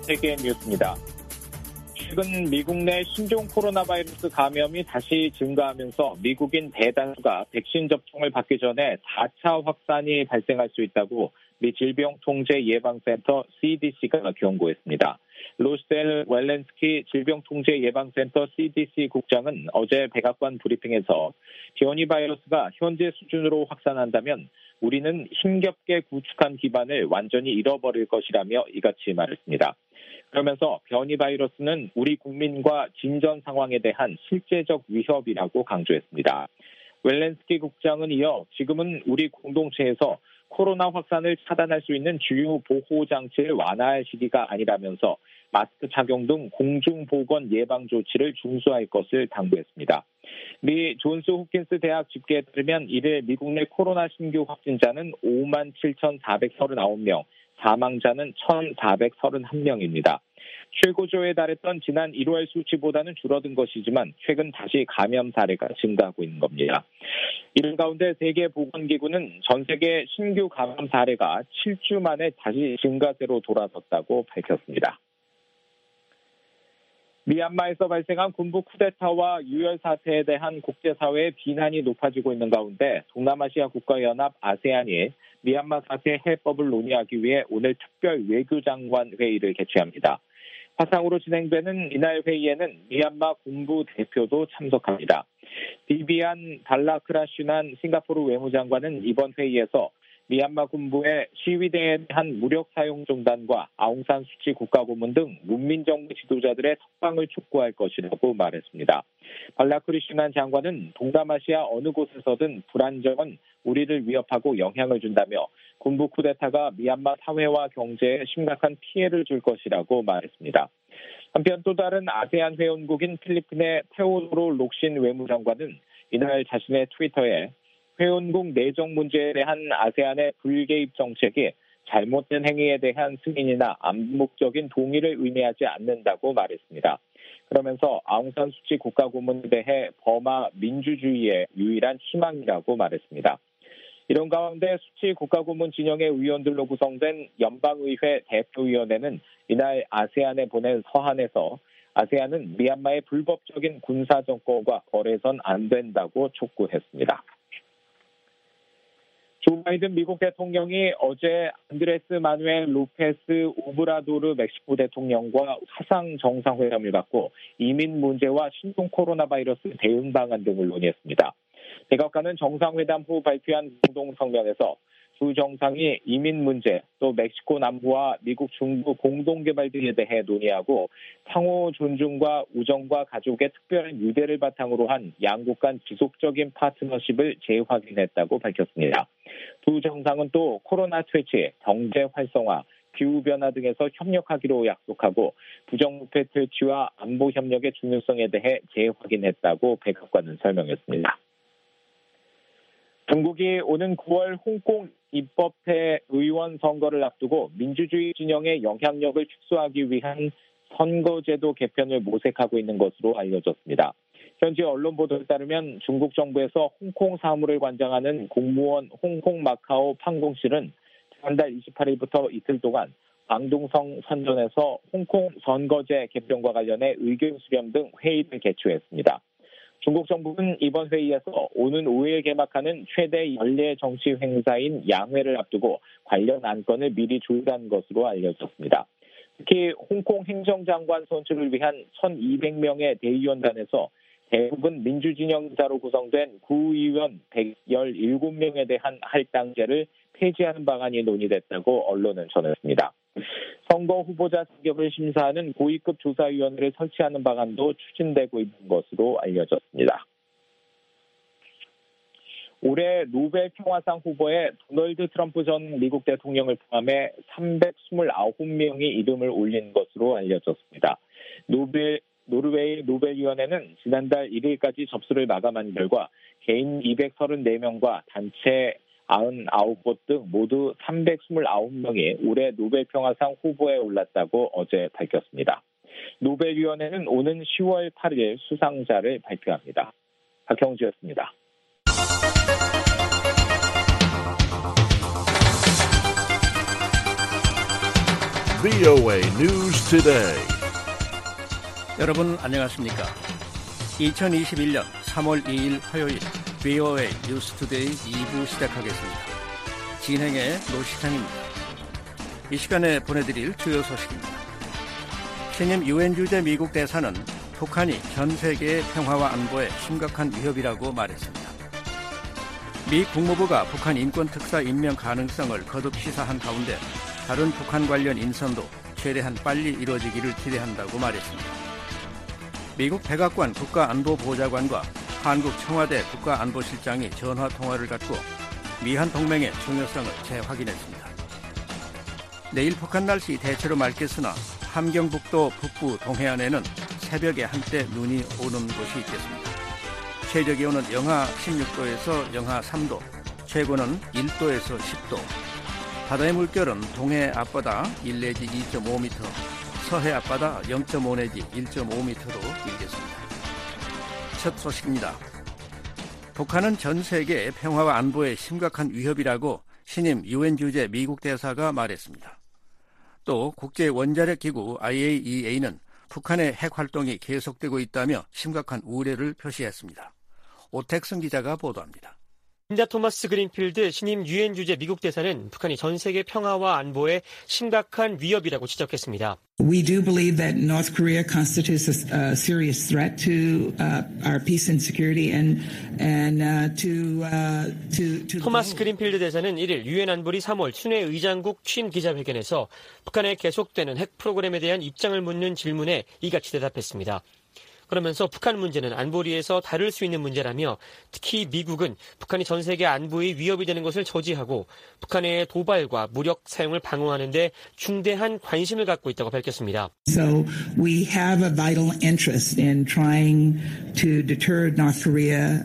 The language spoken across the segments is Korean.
세계 뉴스입니다. 최근 미국 내 신종 코로나 바이러스 감염이 다시 증가하면서 미국인 대다수가 백신 접종을 받기 전에 4차 확산이 발생할 수 있다고 미 질병통제예방센터 CDC가 경고했습니다. 로셀 웰렌스키 질병통제예방센터 CDC 국장은 어제 백악관 브리핑에서 변이 바이러스가 현재 수준으로 확산한다면 우리는 힘겹게 구축한 기반을 완전히 잃어버릴 것이라며 이같이 말했습니다. 그러면서 변이 바이러스는 우리 국민과 진전 상황에 대한 실제적 위협이라고 강조했습니다. 웰렌스키 국장은 이어 지금은 우리 공동체에서 코로나 확산을 차단할 수 있는 주요 보호 장치를 완화할 시기가 아니라면서 마스크 착용 등 공중보건 예방 조치를 준수할 것을 당부했습니다. 미 존스 홉킨스 대학 집계에 따르면 이를 미국 내 코로나 신규 확진자는 57,439명, 사망자는 1,431명입니다. 최고조에 달했던 지난 1월 수치보다는 줄어든 것이지만 최근 다시 감염 사례가 증가하고 있는 겁니다. 이런 가운데 세계보건기구는 전 세계 신규 감염 사례가 7주 만에 다시 증가세로 돌아섰다고 밝혔습니다. 미얀마에서 발생한 군부 쿠데타와 유혈 사태에 대한 국제사회의 비난이 높아지고 있는 가운데 동남아시아 국가연합 아세안이 미얀마 사태 해법을 논의하기 위해 오늘 특별 외교장관 회의를 개최합니다. 화상으로 진행되는 이날 회의에는 미얀마 군부 대표도 참석합니다. 비비안 발라크라슈난 싱가포르 외무장관은 이번 회의에서 미얀마 군부의 시위대에 대한 무력 사용 중단과 아웅산 수치 국가고문 등 문민정부 지도자들의 석방을 촉구할 것이라고 말했습니다. 발라크리슈난 장관은 동남아시아 어느 곳에서든 불안정은 우리를 위협하고 영향을 준다며 군부 쿠데타가 미얀마 사회와 경제에 심각한 피해를 줄 것이라고 말했습니다. 한편 또 다른 아세안 회원국인 필리핀의 테오도로 록신 외무장관은 이날 자신의 트위터에 회원국 내정 문제에 대한 아세안의 불개입 정책이 잘못된 행위에 대한 승인이나 암묵적인 동의를 의미하지 않는다고 말했습니다. 그러면서 아웅산 수치 국가고문에 대해 버마 민주주의의 유일한 희망이라고 말했습니다. 이런 가운데 수치 국가고문 진영의 의원들로 구성된 연방의회 대표위원회는 이날 아세안에 보낸 서한에서 아세안은 미얀마의 불법적인 군사정권과 거래선 안 된다고 촉구했습니다. 조 바이든 미국 대통령이 어제 안드레스 마누엘 로페스 오브라도르 멕시코 대통령과 화상 정상회담을 갖고 이민 문제와 신종 코로나 바이러스 대응 방안 등을 논의했습니다. 백악관은 정상회담 후 발표한 공동 성명에서 두 정상이 이민 문제, 또 멕시코 남부와 미국 중부 공동개발 등에 대해 논의하고 상호 존중과 우정과 가족의 특별한 유대를 바탕으로 한 양국 간 지속적인 파트너십을 재확인했다고 밝혔습니다. 두 정상은 또 코로나 퇴치, 경제 활성화, 기후변화 등에서 협력하기로 약속하고 부정부패 퇴치와 안보 협력의 중요성에 대해 재확인했다고 백악관은 설명했습니다. 중국이 오는 9월 홍콩 입법회 의원 선거를 앞두고 민주주의 진영의 영향력을 축소하기 위한 선거제도 개편을 모색하고 있는 것으로 알려졌습니다. 현지 언론 보도에 따르면 중국 정부에서 홍콩 사무를 관장하는 공무원 홍콩 마카오 판공실은 지난달 28일부터 이틀 동안 광둥성 선전에서 홍콩 선거제 개편과 관련해 의견 수렴 등 회의를 개최했습니다. 중국 정부는 이번 회의에서 오는 5일 개막하는 최대 연례 정치 행사인 양회를 앞두고 관련 안건을 미리 조율한 것으로 알려졌습니다. 특히 홍콩 행정장관 선출을 위한 1,200명의 대의원단에서 대부분 민주진영자로 구성된 구의원 117명에 대한 할당제를 폐지하는 방안이 논의됐다고 언론은 전했습니다. 선거 후보자 자격을 심사하는 고위급 조사위원회를 설치하는 방안도 추진되고 있는 것으로 알려졌습니다. 올해 노벨 평화상 후보에 도널드 트럼프 전 미국 대통령을 포함해 329명이 이름을 올린 것으로 알려졌습니다. 노르웨이 노벨위원회는 지난달 1일까지 접수를 마감한 결과 개인 234명과 단체 99곳 등 모두 329명이 올해 노벨 평화상 후보에 올랐다고 어제 밝혔습니다. 노벨위원회는 오는 10월 8일 수상자를 발표합니다. 박형주였습니다. VOA News Today. 여러분 안녕하십니까? 2021년 3월 2일 화요일 VOA 뉴스 투데이 2부 시작하겠습니다. 진행의 노시창입니다. 이 시간에 보내드릴 주요 소식입니다. 신임 유엔 주재 미국 대사는 북한이 전 세계의 평화와 안보에 심각한 위협이라고 말했습니다. 미 국무부가 북한 인권특사 임명 가능성을 거듭 시사한 가운데 다른 북한 관련 인선도 최대한 빨리 이루어지기를 기대한다고 말했습니다. 미국 백악관 국가안보보좌관과 한국 청와대 국가안보실장이 전화통화를 갖고 미한 동맹의 중요성을 재확인했습니다. 내일 북한 날씨 대체로 맑겠으나 함경북도 북부 동해안에는 새벽에 한때 눈이 오는 곳이 있겠습니다. 최저기온은 영하 16도에서 영하 3도, 최고는 1도에서 10도. 바다의 물결은 동해 앞바다 1 내지 2.5m, 서해 앞바다 0.5 내지 1.5m로 일겠습니다. 첫 소식입니다. 북한은 전 세계의 평화와 안보에 심각한 위협이라고 신임 유엔 주재 미국 대사가 말했습니다. 또 국제원자력기구 IAEA는 북한의 핵 활동이 계속되고 있다며 심각한 우려를 표시했습니다. 오택승 기자가 보도합니다. 린다 토마스 그린필드 신임 유엔 주재 미국 대사는 북한이 전 세계 평화와 안보에 심각한 위협이라고 지적했습니다. We do believe that North Korea constitutes a serious threat to our peace and security and to 토마스 그린필드 대사는 1일 유엔 안보리 3월 춘회 의장국 취임 기자회견에서 북한의 계속되는 핵 프로그램에 대한 입장을 묻는 질문에 이같이 대답했습니다. 그러면서 북한 문제는 안보리에서 다룰 수 있는 문제라며 특히 미국은 북한이 전 세계 안보에 위협이 되는 것을 저지하고 북한의 도발과 무력 사용을 방어하는 데 중대한 관심을 갖고 있다고 밝혔습니다. So we have a vital interest in trying to deter North Korea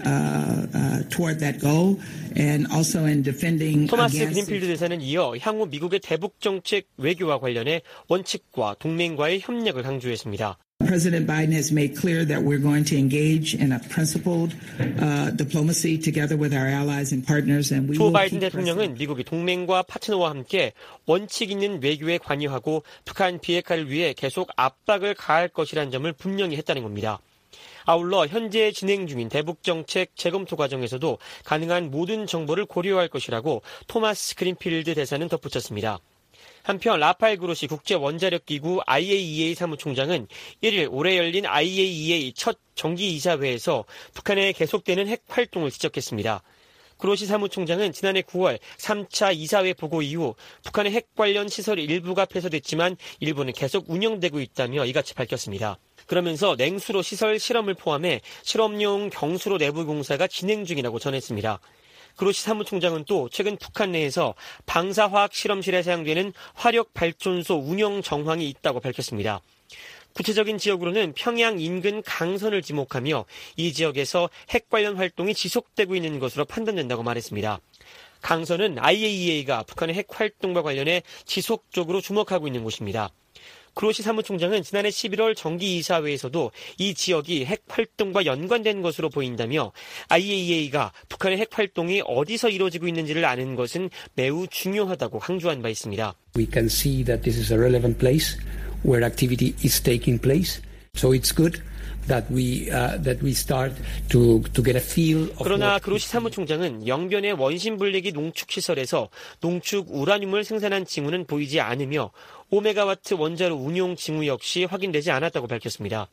toward that goal and also in defending 토마스 그린필드 대사는 이어 향후 미국의 대북 정책 외교와 관련해 원칙과 동맹과의 협력을 강조했습니다. President Biden has made clear that we're going to engage in a principled diplomacy together with our allies and partners, and we will 조 바이든 keep 대통령은 미국이 동맹과 파트너와 함께 원칙 있는 외교에 관여하고 북한 비핵화를 위해 계속 압박을 가할 것이라는 점을 분명히 했다는 겁니다. 아울러 현재 진행 중인 대북 정책 재검토 과정에서도 가능한 모든 정보를 고려할 것이라고 토마스 그린필드 대사는 덧붙였습니다. 한편 라파엘 그로시 국제원자력기구 IAEA 사무총장은 1일 올해 열린 IAEA 첫 정기이사회에서 북한의 계속되는 핵 활동을 지적했습니다. 그로시 사무총장은 지난해 9월 3차 이사회 보고 이후 북한의 핵 관련 시설 일부가 폐쇄됐지만 일부는 계속 운영되고 있다며 이같이 밝혔습니다. 그러면서 냉수로 시설 실험을 포함해 실험용 경수로 내부 공사가 진행 중이라고 전했습니다. 그로시 사무총장은 또 최근 북한 내에서 방사화학 실험실에 사용되는 화력 발전소 운영 정황이 있다고 밝혔습니다. 구체적인 지역으로는 평양 인근 강선을 지목하며 이 지역에서 핵 관련 활동이 지속되고 있는 것으로 판단된다고 말했습니다. 강선은 IAEA가 북한의 핵 활동과 관련해 지속적으로 주목하고 있는 곳입니다. 그로시 사무총장은 지난해 11월 정기이사회에서도 이 지역이 핵 활동과 연관된 것으로 보인다며 IAEA가 북한의 핵 활동이 어디서 이루어지고 있는지를 아는 것은 매우 중요하다고 강조한 바 있습니다. We can see that this is a relevant place where activity is taking place. So it's good that we start to get a feel of. 그러나 그로시 사무총장은 영변의 원심분리기 농축시설에서 농축 우라늄을 생산한 징후는 보이지 않으며 5메가와트 원자로 운용 징후 역시 확인되지 않았다고 밝혔습니다.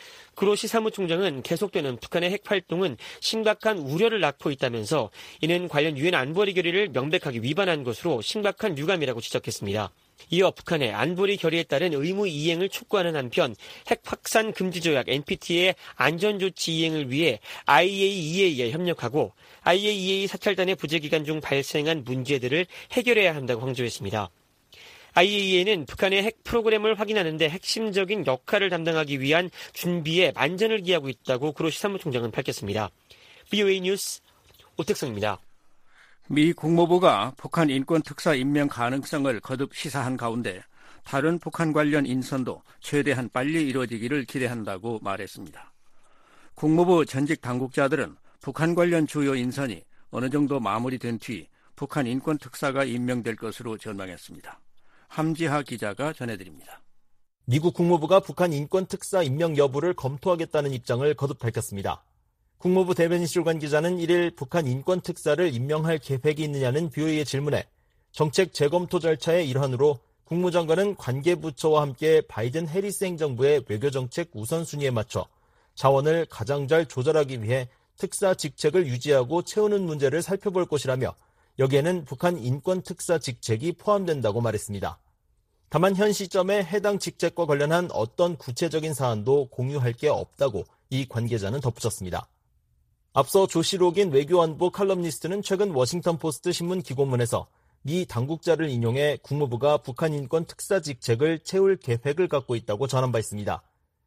그로시 사무총장은 계속되는 북한의 핵 활동은 심각한 우려를 낳고 있다면서 이는 관련 유엔 안보리 결의를 명백하게 위반한 것으로 심각한 유감이라고 지적했습니다. 이어 북한의 안보리 결의에 따른 의무 이행을 촉구하는 한편 핵 확산 금지 조약 NPT의 안전조치 이행을 위해 IAEA에 협력하고 IAEA 사찰단의 부재 기간 중 발생한 문제들을 해결해야 한다고 강조했습니다. IAEA는 북한의 핵 프로그램을 확인하는 데 핵심적인 역할을 담당하기 위한 준비에 만전을 기하고 있다고 그로시 사무총장은 밝혔습니다. VOA 뉴스 오택성입니다. 미 국무부가 북한 인권특사 임명 가능성을 거듭 시사한 가운데 다른 북한 관련 인선도 최대한 빨리 이루어지기를 기대한다고 말했습니다. 국무부 전직 당국자들은 북한 관련 주요 인선이 어느 정도 마무리된 뒤 북한 인권특사가 임명될 것으로 전망했습니다. 함지하 기자가 전해드립니다. 미국 국무부가 북한 인권특사 임명 여부를 검토하겠다는 입장을 거듭 밝혔습니다. 국무부 대변인실 관계자는 1일 북한 인권특사를 임명할 계획이 있느냐는 BOA의 질문에 정책 재검토 절차의 일환으로 국무장관은 관계부처와 함께 바이든 해리스 행정부의 외교정책 우선순위에 맞춰 자원을 가장 잘 조절하기 위해 특사 직책을 유지하고 채우는 문제를 살펴볼 것이라며 여기에는 북한 인권특사 직책이 포함된다고 말했습니다. 다만 현 시점에 해당 직책과 관련한 어떤 구체적인 사안도 공유할 게 없다고 이 관계자는 덧붙였습니다. 앞서 조시록인 외교안보 칼럼니스트는 최근 워싱턴포스트 신문 기고문에서 미 당국자를 인용해 국무부가 북한 인권 특사 직책을 채울 계획을 갖고 있다고 전한 바 있습니다.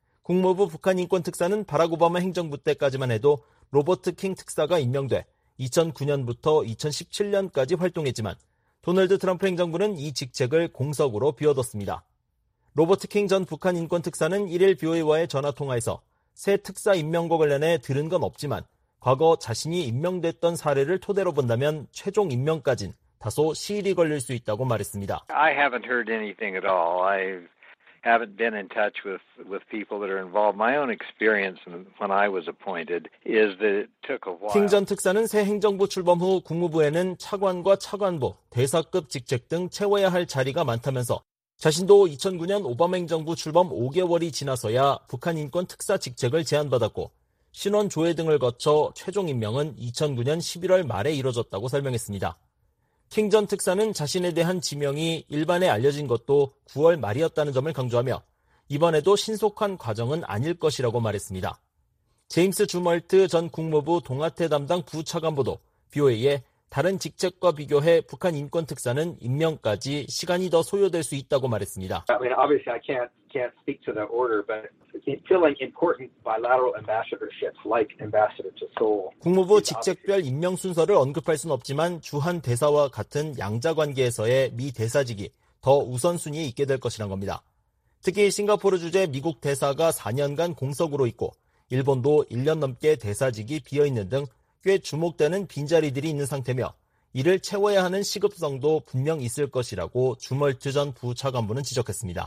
국무부 북한 인권 특사는 바락 오바마 행정부 때까지만 해도 로버트 킹 특사가 임명돼 2009년부터 2017년까지 활동했지만 도널드 트럼프 행정부는 이 직책을 공석으로 비워뒀습니다. 로버트 킹 전 북한 인권 특사는 1일 BOA와의 전화통화에서 새 특사 임명과 관련해 들은 건 없지만 과거 자신이 임명됐던 사례를 토대로 본다면 최종 임명까진 다소 시일이 걸릴 수 있다고 말했습니다. I haven't heard anything at all. I haven't been in touch with people that are involved. My own experience when I was appointed is that it took a while. 킹 전 특사는 새 행정부 출범 후 국무부에는 차관과 차관보, 대사급 직책 등 채워야 할 자리가 많다면서 자신도 2009년 오바마 행정부 출범 5개월이 지나서야 북한 인권 특사 직책을 제안받았고 신원 조회 등을 거쳐 최종 임명은 2009년 11월 말에 이뤄졌다고 설명했습니다. 킹 전 특사는 자신에 대한 지명이 일반에 알려진 것도 9월 말이었다는 점을 강조하며 이번에도 신속한 과정은 아닐 것이라고 말했습니다. 제임스 주멀트 전 국무부 동아태 담당 부차관보도 BOA에 다른 직책과 비교해 북한 인권 특사는 임명까지 시간이 더 소요될 수 있다고 말했습니다. I mean, obviously I can't speak to the order, but filling important bilateral ambassadorships like ambassador to Seoul. 국무부 직책별 임명 순서를 언급할 수는 없지만 주한 대사와 같은 양자 관계에서의 미 대사직이 더 우선순위에 있게 될 것이란 겁니다. 특히 싱가포르 주재 미국 대사가 4년간 공석으로 있고 일본도 1년 넘게 대사직이 비어있는 등 꽤 주목되는 빈자리들이 있는 상태며 이를 채워야 하는 시급성도 분명 있을 것이라고 주멀트 전 부차관보는 지적했습니다.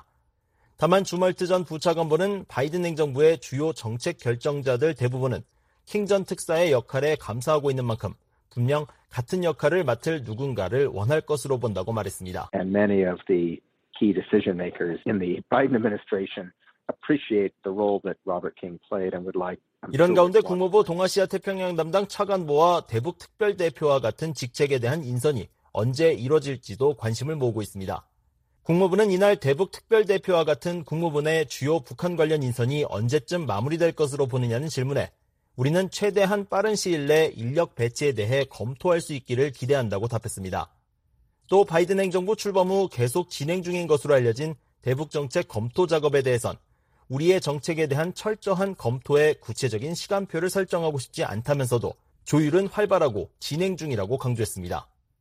다만 주멀트 전 부차관보는 바이든 행정부의 주요 정책 결정자들 대부분은 킹 전 특사의 역할에 감사하고 있는 만큼 분명 같은 역할을 맡을 누군가를 원할 것으로 본다고 말했습니다. And many of the key decision makers in the Biden administration appreciate the role that Robert King played and would like. 이런 가운데 국무부 동아시아 태평양 담당 차관보와 대북 특별대표와 같은 직책에 대한 인선이 언제 이뤄질지도 관심을 모으고 있습니다. 국무부는 이날 대북 특별대표와 같은 국무부 내 주요 북한 관련 인선이 언제쯤 마무리될 것으로 보느냐는 질문에 우리는 최대한 빠른 시일 내 인력 배치에 대해 검토할 수 있기를 기대한다고 답했습니다. 또 바이든 행정부 출범 후 계속 진행 중인 것으로 알려진 대북 정책 검토 작업에 대해선 우리의 정책에 대한 철저한 검토에 구체적인 시간표를 설정하고 싶지 않다면서도 조율은 활발하고 진행 중이라고 강조했습니다.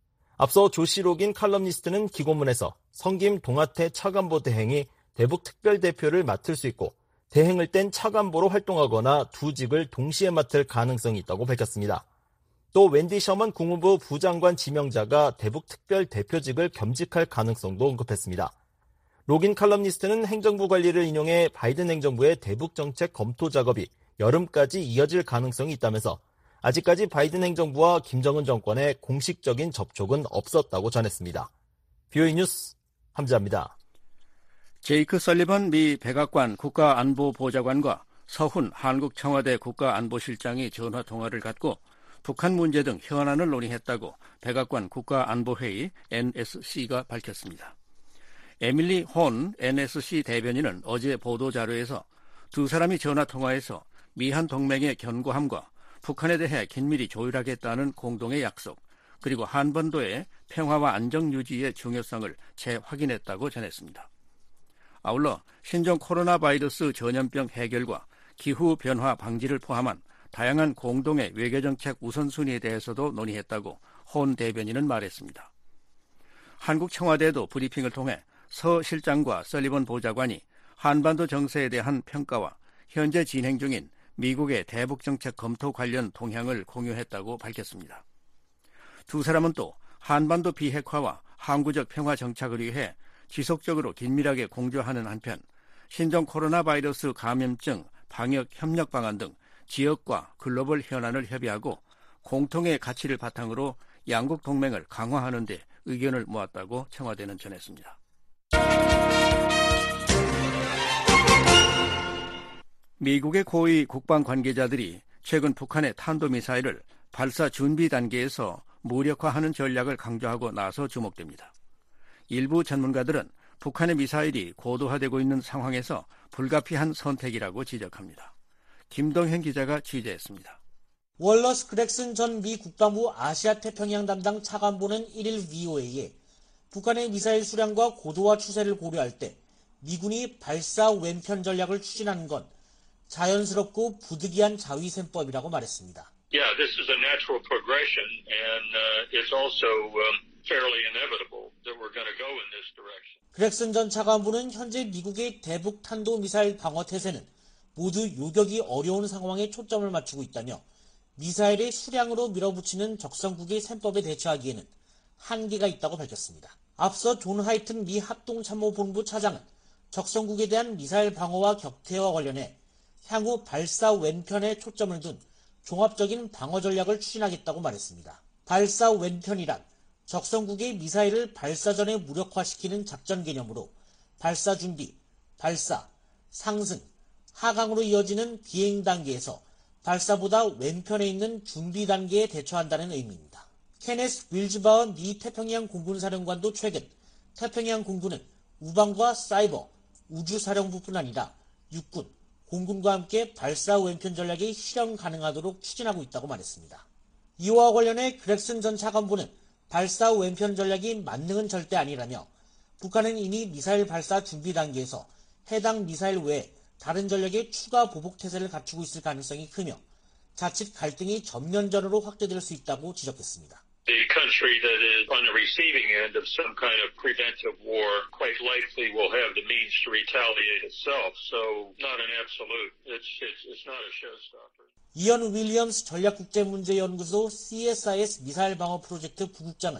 앞서 조시록인 칼럼니스트는 기고문에서 성김 동아태 차관보 대행이 대북 특별대표를 맡을 수 있고 대행을 뗀 차관보로 활동하거나 두 직을 동시에 맡을 가능성이 있다고 밝혔습니다. 또 웬디 셔먼 국무부 부장관 지명자가 대북 특별대표직을 겸직할 가능성도 언급했습니다. 로긴 칼럼니스트는 행정부 관리를 인용해 바이든 행정부의 대북 정책 검토 작업이 여름까지 이어질 가능성이 있다면서 아직까지 바이든 행정부와 김정은 정권의 공식적인 접촉은 없었다고 전했습니다. BOA 뉴스 함지아입니다. 제이크 설리번 미 백악관 국가안보보좌관과 서훈 한국 청와대 국가안보실장이 전화통화를 갖고 북한 문제 등 현안을 논의했다고 백악관 국가안보회의 NSC가 밝혔습니다. 에밀리 혼 NSC 대변인은 어제 보도자료에서 두 사람이 전화통화에서 미한 동맹의 견고함과 북한에 대해 긴밀히 조율하겠다는 공동의 약속, 그리고 한반도의 평화와 안정 유지의 중요성을 재확인했다고 전했습니다. 아울러 신종 코로나 바이러스 전염병 해결과 기후변화 방지를 포함한 다양한 공동의 외교정책 우선순위에 대해서도 논의했다고 혼 대변인은 말했습니다. 한국 청와대도 브리핑을 통해 서 실장과 설리번 보좌관이 한반도 정세에 대한 평가와 현재 진행 중인 미국의 대북정책 검토 관련 동향을 공유했다고 밝혔습니다. 두 사람은 또 한반도 비핵화와 항구적 평화 정착을 위해 지속적으로 긴밀하게 공조하는 한편 신종 코로나 바이러스 감염증 방역 협력 방안 등 지역과 글로벌 현안을 협의하고 공통의 가치를 바탕으로 양국 동맹을 강화하는 데 의견을 모았다고 청와대는 전했습니다. 미국의 고위 국방 관계자들이 최근 북한의 탄도미사일을 발사 준비 단계에서 무력화하는 전략을 강조하고 나서 주목됩니다. 일부 전문가들은 북한의 미사일이 고도화되고 있는 상황에서 불가피한 선택이라고 지적합니다. 김동현 기자가 취재했습니다. 월러스 그렉슨 전 미 국방부 아시아 태평양 담당 차관보는 1일 VOA에 북한의 미사일 수량과 고도화 추세를 고려할 때 미군이 발사 왼편 전략을 추진하는 건 자연스럽고 부득이한 자위셈법이라고 말했습니다. Yeah, this is a natural progression, and it's also fairly inevitable that we're going to go in this direction. 그렉슨 전 차관보는 현재 미국의 대북 탄도미사일 방어 태세는 모두 요격이 어려운 상황에 초점을 맞추고 있다며 미사일의 수량으로 밀어붙이는 적성국의 셈법에 대처하기에는 한계가 있다고 밝혔습니다. 앞서 존 하이튼 미 합동참모본부 차장은 적성국에 대한 미사일 방어와 격퇴와 관련해 향후 발사 왼편에 초점을 둔 종합적인 방어 전략을 추진하겠다고 말했습니다. 발사 왼편이란 적성국의 미사일을 발사 전에 무력화시키는 작전 개념으로 발사 준비, 발사, 상승, 하강으로 이어지는 비행 단계에서 발사보다 왼편에 있는 준비 단계에 대처한다는 의미입니다. 케네스 윌즈바워 미 태평양 공군사령관도 최근 태평양 공군은 우방과 사이버, 우주사령부뿐 아니라 육군, 공군과 함께 발사 왼편 전략이 실현 가능하도록 추진하고 있다고 말했습니다. 이와 관련해 그렉슨 전 차관보는 발사 왼편 전략이 만능은 절대 아니라며 북한은 이미 미사일 발사 준비 단계에서 해당 미사일 외에 다른 전략의 추가 보복 태세를 갖추고 있을 가능성이 크며 자칫 갈등이 전면전으로 확대될 수 있다고 지적했습니다. The country that is on the receiving end of some kind of preventive war quite likely will have the means to retaliate itself. So not an absolute. It's not a showstopper. 이언 윌리엄스 전략국제문제연구소 CSIS 미사일 방어 프로젝트 부국장은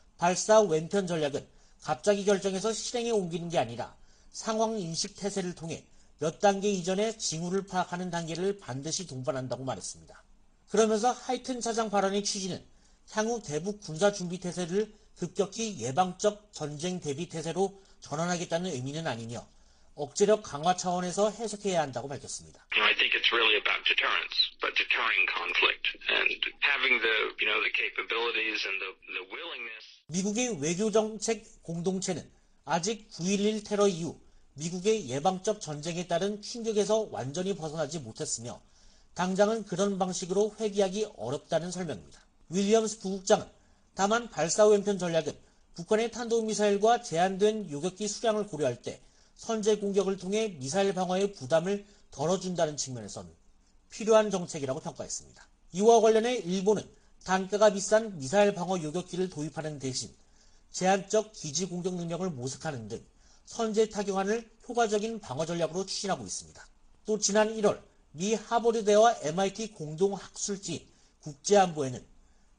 발사 왼편 전략은 갑자기 결정해서 실행에 옮기는 게 아니라 상황 인식 태세를 통해 몇 단계 이전에 징후를 파악하는 단계를 반드시 동반한다고 말했습니다. 그러면서 하이튼 차장 발언의 취지는 향후 대북 군사 준비 태세를 급격히 예방적 전쟁 대비 태세로 전환하겠다는 의미는 아니며 억제력 강화 차원에서 해석해야 한다고 밝혔습니다. I think it's really about deterrence, but deterring conflict and having the capabilities and the willingness. 미국의 외교정책 공동체는 아직 9.11 테러 이후 미국의 예방적 전쟁에 따른 충격에서 완전히 벗어나지 못했으며 당장은 그런 방식으로 회귀하기 어렵다는 설명입니다. 윌리엄스 부국장은 다만 발사 왼편 전략은 북한의 탄도미사일과 제한된 요격기 수량을 고려할 때 선제 공격을 통해 미사일 방어의 부담을 덜어준다는 측면에선 필요한 정책이라고 평가했습니다. 이와 관련해 일본은 단가가 비싼 미사일 방어 요격기를 도입하는 대신 제한적 기지 공격 능력을 모색하는 등 선제 타격안을 효과적인 방어 전략으로 추진하고 있습니다. 또 지난 1월 미 하버드대와 MIT 공동학술지인 국제안보에는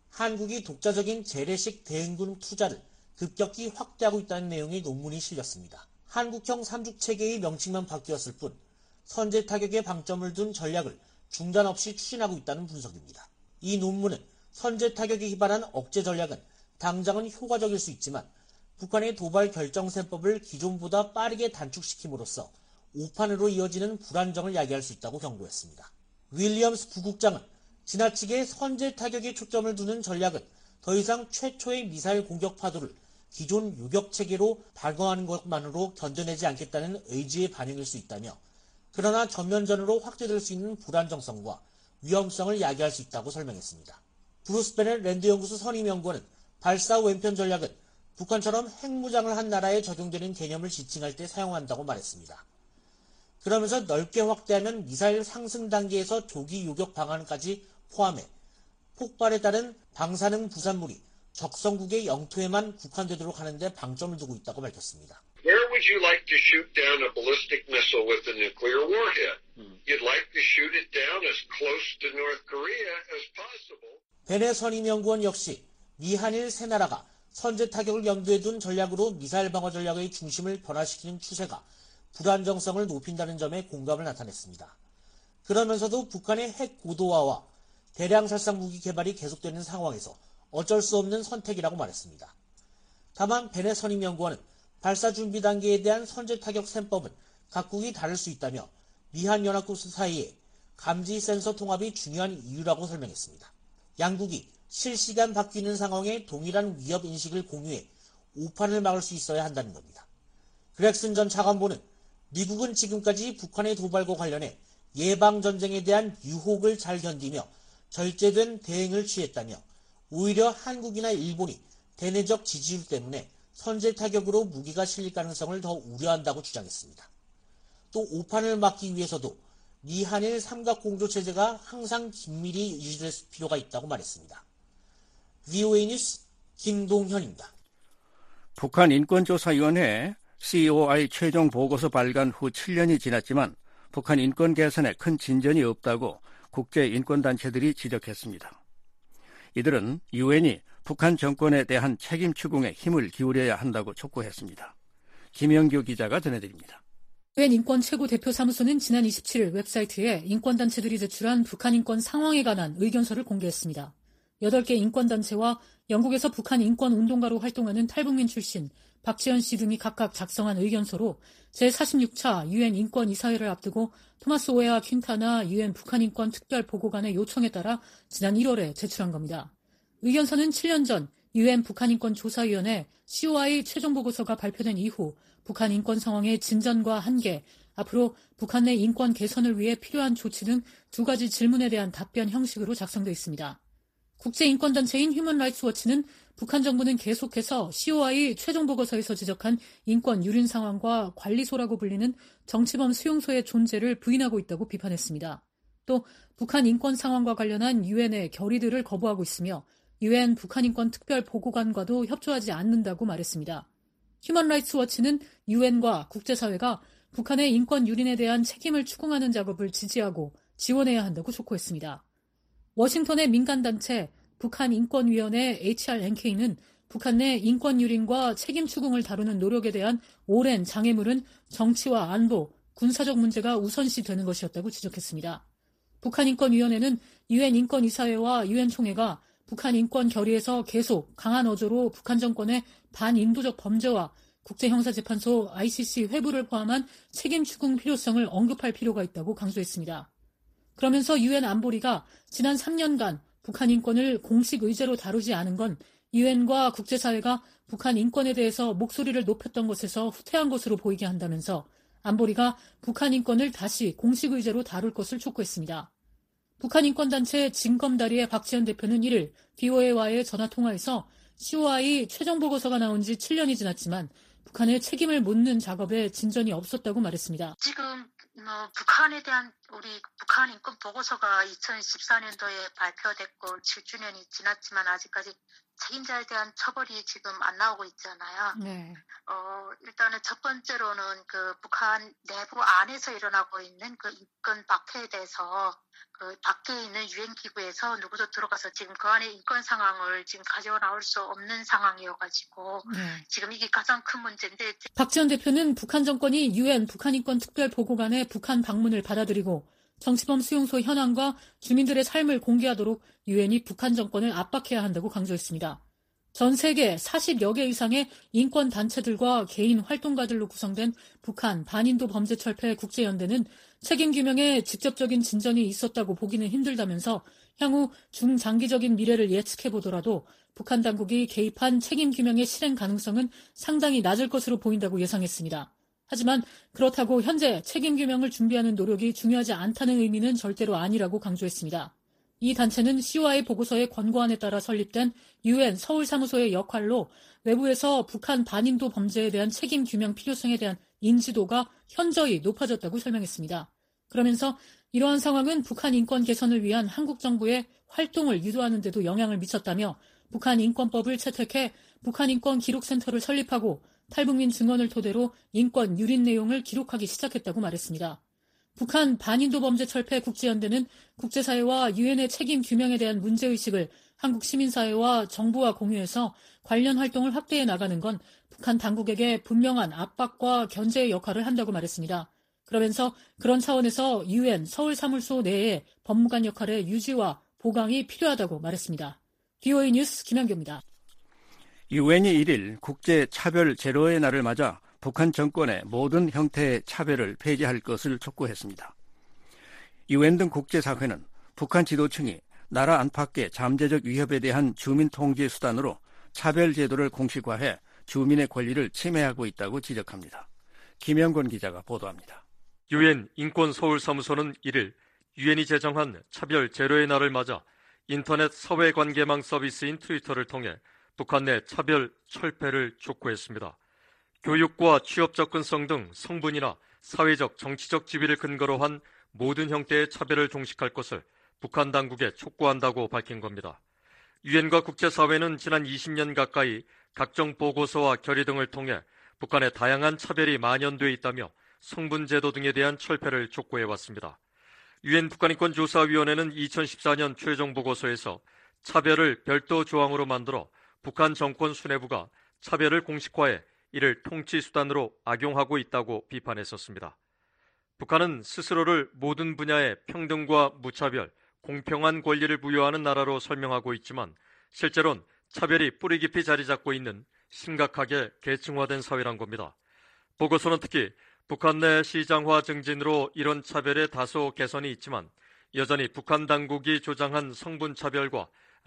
한국이 독자적인 재래식 대응군 투자를 급격히 확대하고 있다는 내용의 논문이 실렸습니다. 한국형 삼죽체계의 명칭만 바뀌었을 뿐 선제 타격에 방점을 둔 전략을 중단 없이 추진하고 있다는 분석입니다. 이 논문은 선제 타격에 기반한 억제 전략은 당장은 효과적일 수 있지만 북한의 도발 결정셈법을 기존보다 빠르게 단축시킴으로써 오판으로 이어지는 불안정을 야기할 수 있다고 경고했습니다. 윌리엄스 부국장은 지나치게 선제 타격에 초점을 두는 전략은 더 이상 최초의 미사일 공격 파도를 기존 요격체계로 방어하는 것만으로 견뎌내지 않겠다는 의지의 반영일 수 있다며 그러나 전면전으로 확대될 수 있는 불안정성과 위험성을 야기할 수 있다고 설명했습니다. 브루스 베넷 랜드 연구소 선임연구원은 발사 왼편 전략은 북한처럼 핵무장을 한 나라에 적용되는 개념을 지칭할 때 사용한다고 말했습니다. 그러면서 넓게 확대하면 미사일 상승 단계에서 조기 요격 방안까지 포함해 폭발에 따른 방사능 부산물이 적성국의 영토에만 국한되도록 하는 데 방점을 두고 있다고 밝혔습니다. Where would you like to shoot down a ballistic missile with a nuclear warhead? You'd like to shoot it down as close to North Korea as possible. 베넷 선임연구원 역시 미 한일 세 나라가 선제 타격을 염두에 둔 전략으로 미사일 방어 전략의 중심을 변화시키는 추세가 불안정성을 높인다는 점에 공감을 나타냈습니다. 그러면서도 북한의 핵 고도화와 대량 살상 무기 개발이 계속되는 상황에서 어쩔 수 없는 선택이라고 말했습니다. 다만 베넷 선임연구원은 발사 준비 단계에 대한 선제 타격 셈법은 각국이 다를 수 있다며 미한연합국 사이에 감지 센서 통합이 중요한 이유라고 설명했습니다. 양국이 실시간 바뀌는 상황에 동일한 위협 인식을 공유해 오판을 막을 수 있어야 한다는 겁니다. 그렉슨 전 차관보는 미국은 지금까지 북한의 도발과 관련해 예방전쟁에 대한 유혹을 잘 견디며 절제된 대응을 취했다며 오히려 한국이나 일본이 대내적 지지율 때문에 선제 타격으로 무기가 실릴 가능성을 더 우려한다고 주장했습니다. 또 오판을 막기 위해서도 미한일 삼각공조체제가 항상 긴밀히 유지될 필요가 있다고 말했습니다. VOA 뉴스 김동현입니다. 북한 인권조사위원회 COI 최종 보고서 발간 후 7년이 지났지만 북한 인권 개선에 큰 진전이 없다고 국제인권단체들이 지적했습니다. 이들은 유엔이 북한 정권에 대한 책임 추궁에 힘을 기울여야 한다고 촉구했습니다. 김영규 기자가 전해드립니다. 유엔 인권 최고 대표 사무소는 지난 27일 웹사이트에 인권단체들이 제출한 북한 인권 상황에 관한 의견서를 공개했습니다. 8개 인권단체와 영국에서 북한 인권 운동가로 활동하는 탈북민 출신 박지현 씨 등이 각각 작성한 의견서로 제46차 유엔 인권 이사회를 앞두고 토마스 오에아 퀸타나 유엔 북한 인권 특별 보고관의 요청에 따라 지난 1월에 제출한 겁니다. 의견서는 7년 전 유엔 북한 인권 조사위원회 COI 최종 보고서가 발표된 이후 북한 인권 상황의 진전과 한계, 앞으로 북한 내 인권 개선을 위해 필요한 조치 등 2가지 질문에 대한 답변 형식으로 작성되어 있습니다. 국제인권단체인 휴먼 라이츠 워치는 북한 정부는 계속해서 COI 최종 보고서에서 지적한 인권 유린 상황과 관리소라고 불리는 정치범 수용소의 존재를 부인하고 있다고 비판했습니다. 또 북한 인권 상황과 관련한 유엔의 결의들을 거부하고 있으며 유엔 북한 인권 특별 보고관과도 협조하지 않는다고 말했습니다. 휴먼 라이츠 워치는 유엔과 국제사회가 북한의 인권 유린에 대한 책임을 추궁하는 작업을 지지하고 지원해야 한다고 촉구했습니다. 워싱턴의 민간단체 북한인권위원회 HRNK는 북한 내 인권 유린과 책임 추궁을 다루는 노력에 대한 오랜 장애물은 정치와 안보, 군사적 문제가 우선시 되는 것이었다고 지적했습니다. 북한인권위원회는 유엔 인권이사회와 유엔 총회가 북한 인권 결의에서 계속 강한 어조로 북한 정권의 반인도적 범죄와 국제형사재판소 ICC 회부를 포함한 책임 추궁 필요성을 언급할 필요가 있다고 강조했습니다. 그러면서 유엔 안보리가 지난 3년간 북한 인권을 공식 의제로 다루지 않은 건 유엔과 국제사회가 북한 인권에 대해서 목소리를 높였던 것에서 후퇴한 것으로 보이게 한다면서 안보리가 북한 인권을 다시 공식 의제로 다룰 것을 촉구했습니다. 북한 인권단체 진검다리의 박지현 대표는 1일 VOA와의 전화통화에서 COI 최종 보고서가 나온 지 7년이 지났지만 북한의 책임을 묻는 작업에 진전이 없었다고 말했습니다. 지금 북한에 대한 우리 북한 인권 보고서가 2014년도에 발표됐고 7주년이 지났지만 아직까지 책임자에 대한 처벌이 지금 안 나오고 있잖아요. 네. 일단은 첫 번째로는 그 북한 내부 안에서 일어나고 있는 그 인권 박해에 대해서 그 밖에 있는 유엔 기구에서 누구도 들어가서 지금 그 안에 인권 상황을 지금 가져 나올 수 없는 상황이어가지고 지금 이게 가장 큰 문제인데. 박지원 대표는 북한 정권이 유엔 북한 인권 특별 보고관의 북한 방문을 받아들이고 정치범 수용소 현황과 주민들의 삶을 공개하도록 유엔이 북한 정권을 압박해야 한다고 강조했습니다. 전 세계 40여 개 이상의 인권 단체들과 개인 활동가들로 구성된 북한 반인도 범죄철폐 국제연대는 책임규명에 직접적인 진전이 있었다고 보기는 힘들다면서 향후 중장기적인 미래를 예측해보더라도 북한 당국이 개입한 책임규명의 실행 가능성은 상당히 낮을 것으로 보인다고 예상했습니다. 하지만 그렇다고 현재 책임규명을 준비하는 노력이 중요하지 않다는 의미는 절대로 아니라고 강조했습니다. 이 단체는 COI 보고서의 권고안에 따라 설립된 유엔 서울사무소의 역할로 외부에서 북한 반인도 범죄에 대한 책임 규명 필요성에 대한 인지도가 현저히 높아졌다고 설명했습니다. 그러면서 이러한 상황은 북한 인권 개선을 위한 한국 정부의 활동을 유도하는 데도 영향을 미쳤다며 북한 인권법을 채택해 북한 인권 기록센터를 설립하고 탈북민 증언을 토대로 인권 유린 내용을 기록하기 시작했다고 말했습니다. 북한 반인도 범죄 철폐 국제연대는 국제사회와 유엔의 책임 규명에 대한 문제의식을 한국 시민사회와 정부와 공유해서 관련 활동을 확대해 나가는 건 북한 당국에게 분명한 압박과 견제의 역할을 한다고 말했습니다. 그러면서 그런 차원에서 유엔 서울사무소 내에 법무관 역할의 유지와 보강이 필요하다고 말했습니다. BOA 뉴스 김현규입니다. 유엔이 1일 국제 차별 제로의 날을 맞아 북한 정권의 모든 형태의 차별을 폐지할 것을 촉구했습니다. 유엔 등 국제사회는 북한 지도층이 나라 안팎의 잠재적 위협에 대한 주민 통제 수단으로 차별 제도를 공식화해 주민의 권리를 침해하고 있다고 지적합니다. 김영권 기자가 보도합니다. 유엔 인권서울사무소는 1일 유엔이 제정한 차별 제로의 날을 맞아 인터넷 사회관계망 서비스인 트위터를 통해 북한 내 차별 철폐를 촉구했습니다. 교육과 취업 접근성 등 성분이나 사회적, 정치적 지위를 근거로 한 모든 형태의 차별을 종식할 것을 북한 당국에 촉구한다고 밝힌 겁니다. 유엔과 국제사회는 지난 20년 가까이 각종 보고서와 결의 등을 통해 북한의 다양한 차별이 만연돼 있다며 성분제도 등에 대한 철폐를 촉구해왔습니다. 유엔 북한인권조사위원회는 2014년 최종 보고서에서 차별을 별도 조항으로 만들어 북한 정권 수뇌부가 차별을 공식화해 이를 통치수단으로 악용하고 있다고 비판했었습니다. 북한은 스스로를 모든 분야의 평등과 무차별, 공평한 권리를 부여하는 나라로 설명하고 있지만 실제로는 차별이 뿌리 깊이 자리 잡고 있는 심각하게 계층화된 사회란 겁니다. 보고서는 특히 북한 내 시장화 증진으로 이런 차별에 다소 개선이 있지만 여전히 북한 당국이 조장한 성분차별과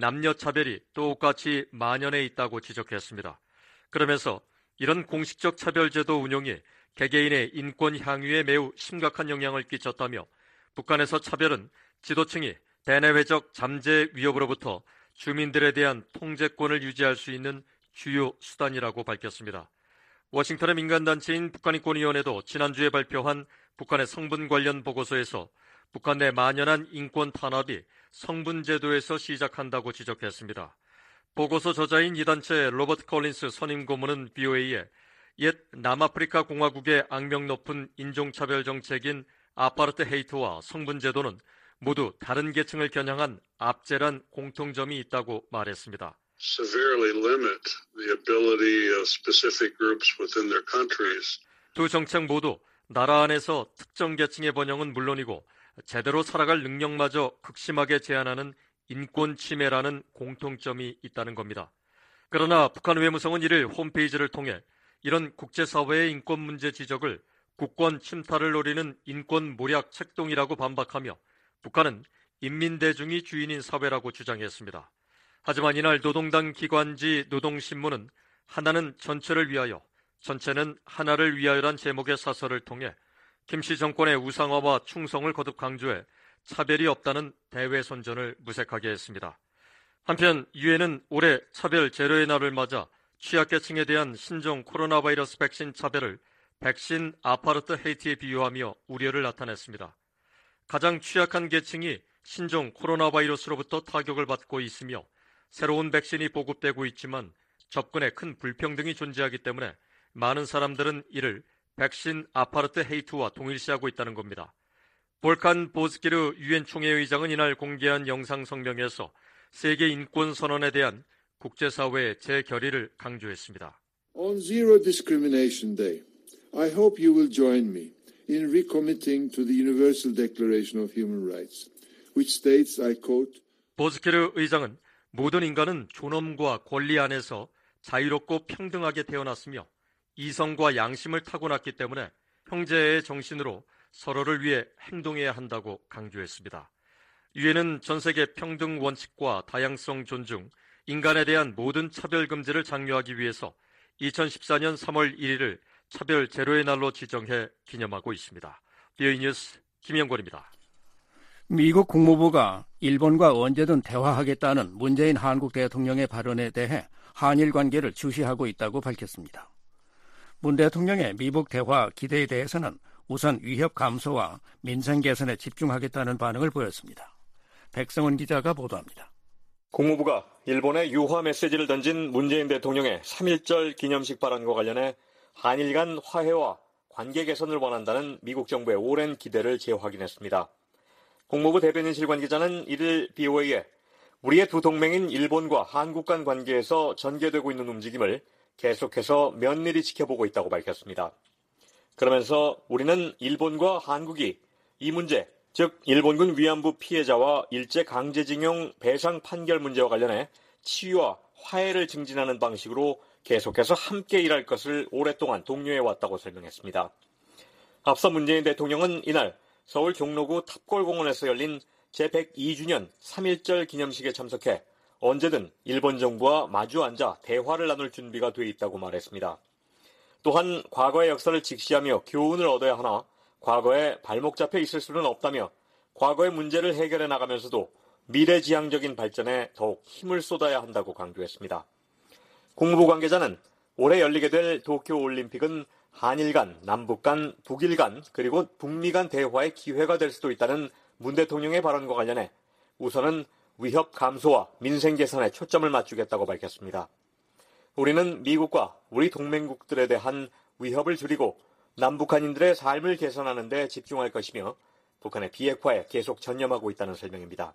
남녀차별이 똑같이 만연해 있다고 지적했습니다. 그러면서 이런 공식적 차별제도 운용이 개개인의 인권 향유에 매우 심각한 영향을 끼쳤다며 북한에서 차별은 지도층이 대내외적 잠재 위협으로부터 주민들에 대한 통제권을 유지할 수 있는 주요 수단이라고 밝혔습니다. 워싱턴의 민간단체인 북한인권위원회도 지난주에 발표한 북한의 성분 관련 보고서에서 북한 내 만연한 인권 탄압이 성분제도에서 시작한다고 지적했습니다. 보고서 저자인 이 단체 로버트 콜린스 선임 고문은 BOA에 옛 남아프리카 공화국의 악명 높은 인종차별 정책인 아파르트헤이트와 성분제도는 모두 다른 계층을 겨냥한 압제란 공통점이 있다고 말했습니다. Severely limit the ability of specific groups within their countries. 두 정책 모두 나라 안에서 특정 계층의 번영은 물론이고 제대로 살아갈 능력마저 극심하게 제한하는 인권 침해라는 공통점이 있다는 겁니다. 그러나 북한 외무성은 1일 홈페이지를 통해 이런 국제사회의 인권 문제 지적을 국권 침탈을 노리는 인권 모략 책동이라고 반박하며 북한은 인민대중이 주인인 사회라고 주장했습니다. 하지만 이날 노동당 기관지 노동신문은 하나는 전체를 위하여, 전체는 하나를 위하여란 제목의 사설을 통해 김씨 정권의 우상화와 충성을 거듭 강조해 차별이 없다는 대외선전을 무색하게 했습니다. 한편 유엔은 올해 차별 제로의 날을 맞아 취약계층에 대한 신종 코로나 바이러스 백신 차별을 백신 아파르트헤이트에 비유하며 우려를 나타냈습니다. 가장 취약한 계층이 신종 코로나 바이러스로부터 타격을 받고 있으며 새로운 백신이 보급되고 있지만 접근에 큰 불평등이 존재하기 때문에 많은 사람들은 이를 백신 아파르트헤이트와 동일시하고 있다는 겁니다. 볼칸 보스키르 유엔 총회의장은 이날 공개한 영상 성명에서 세계 인권 선언에 대한 국제사회의 재결의를 강조했습니다. On Zero Discrimination Day, I hope you will join me in recommitting to the Universal Declaration of Human Rights, which states, I quote, 보스키르 의장은 모든 인간은 존엄과 권리 안에서 자유롭고 평등하게 태어났으며 이성과 양심을 타고났기 때문에 형제의 정신으로 서로를 위해 행동해야 한다고 강조했습니다. 유엔은 전 세계 평등 원칙과 다양성 존중, 인간에 대한 모든 차별 금지를 장려하기 위해서 2014년 3월 1일을 차별 제로의 날로 지정해 기념하고 있습니다. BOA 뉴스 김영권입니다. 미국 국무부가 일본과 언제든 대화하겠다는 문재인 한국 대통령의 발언에 대해 한일 관계를 주시하고 있다고 밝혔습니다. 문 대통령의 미국 대화 기대에 대해서는 우선 위협 감소와 민생 개선에 집중하겠다는 반응을 보였습니다. 백성원 기자가 보도합니다. 국무부가 일본에 유화 메시지를 던진 문재인 대통령의 3.1절 기념식 발언과 관련해 한일 간 화해와 관계 개선을 원한다는 미국 정부의 오랜 기대를 재확인했습니다. 국무부 대변인실 관계자는 1일 BOA에 우리의 두 동맹인 일본과 한국 간 관계에서 전개되고 있는 움직임을 계속해서 면밀히 지켜보고 있다고 밝혔습니다. 그러면서 우리는 일본과 한국이 이 문제, 즉 일본군 위안부 피해자와 일제 강제징용 배상 판결 문제와 관련해 치유와 화해를 증진하는 방식으로 계속해서 함께 일할 것을 오랫동안 독려해왔다고 설명했습니다. 앞서 문재인 대통령은 이날 서울 종로구 탑골공원에서 열린 제102주년 3.1절 기념식에 참석해 언제든 일본 정부와 마주 앉아 대화를 나눌 준비가 돼 있다고 말했습니다. 또한 과거의 역사를 직시하며 교훈을 얻어야 하나 과거에 발목 잡혀 있을 수는 없다며 과거의 문제를 해결해 나가면서도 미래지향적인 발전에 더욱 힘을 쏟아야 한다고 강조했습니다. 국무부 관계자는 올해 열리게 될 도쿄올림픽은 한일 간, 남북 간, 북일 간, 그리고 북미 간 대화의 기회가 될 수도 있다는 문 대통령의 발언과 관련해 우선은 위협 감소와 민생 개선에 초점을 맞추겠다고 밝혔습니다. 우리는 미국과 우리 동맹국들에 대한 위협을 줄이고 남북한인들의 삶을 개선하는 데 집중할 것이며 북한의 비핵화에 계속 전념하고 있다는 설명입니다.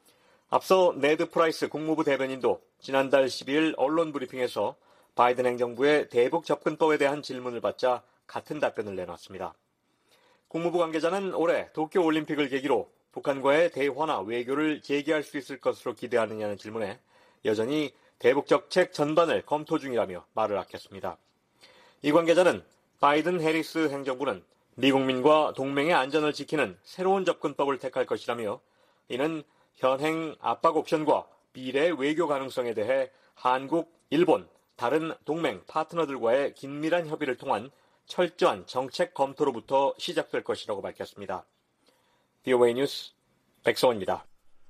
앞서 네드 프라이스 국무부 대변인도 지난달 12일 언론 브리핑에서 바이든 행정부의 대북 접근법에 대한 질문을 받자 같은 답변을 내놨습니다. 국무부 관계자는 올해 도쿄올림픽을 계기로 북한과의 대화나 외교를 재개할 수 있을 것으로 기대하느냐는 질문에 여전히 대북 정책 전반을 검토 중이라며 말을 아꼈습니다. 이 관계자는 바이든 해리스 행정부는 미국민과 동맹의 안전을 지키는 새로운 접근법을 택할 것이라며 이는 현행 압박 옵션과 미래의 외교 가능성에 대해 한국, 일본, 다른 동맹 파트너들과의 긴밀한 협의를 통한 철저한 정책 검토로부터 시작될 것이라고 밝혔습니다. BOA 뉴스 백성원입니다.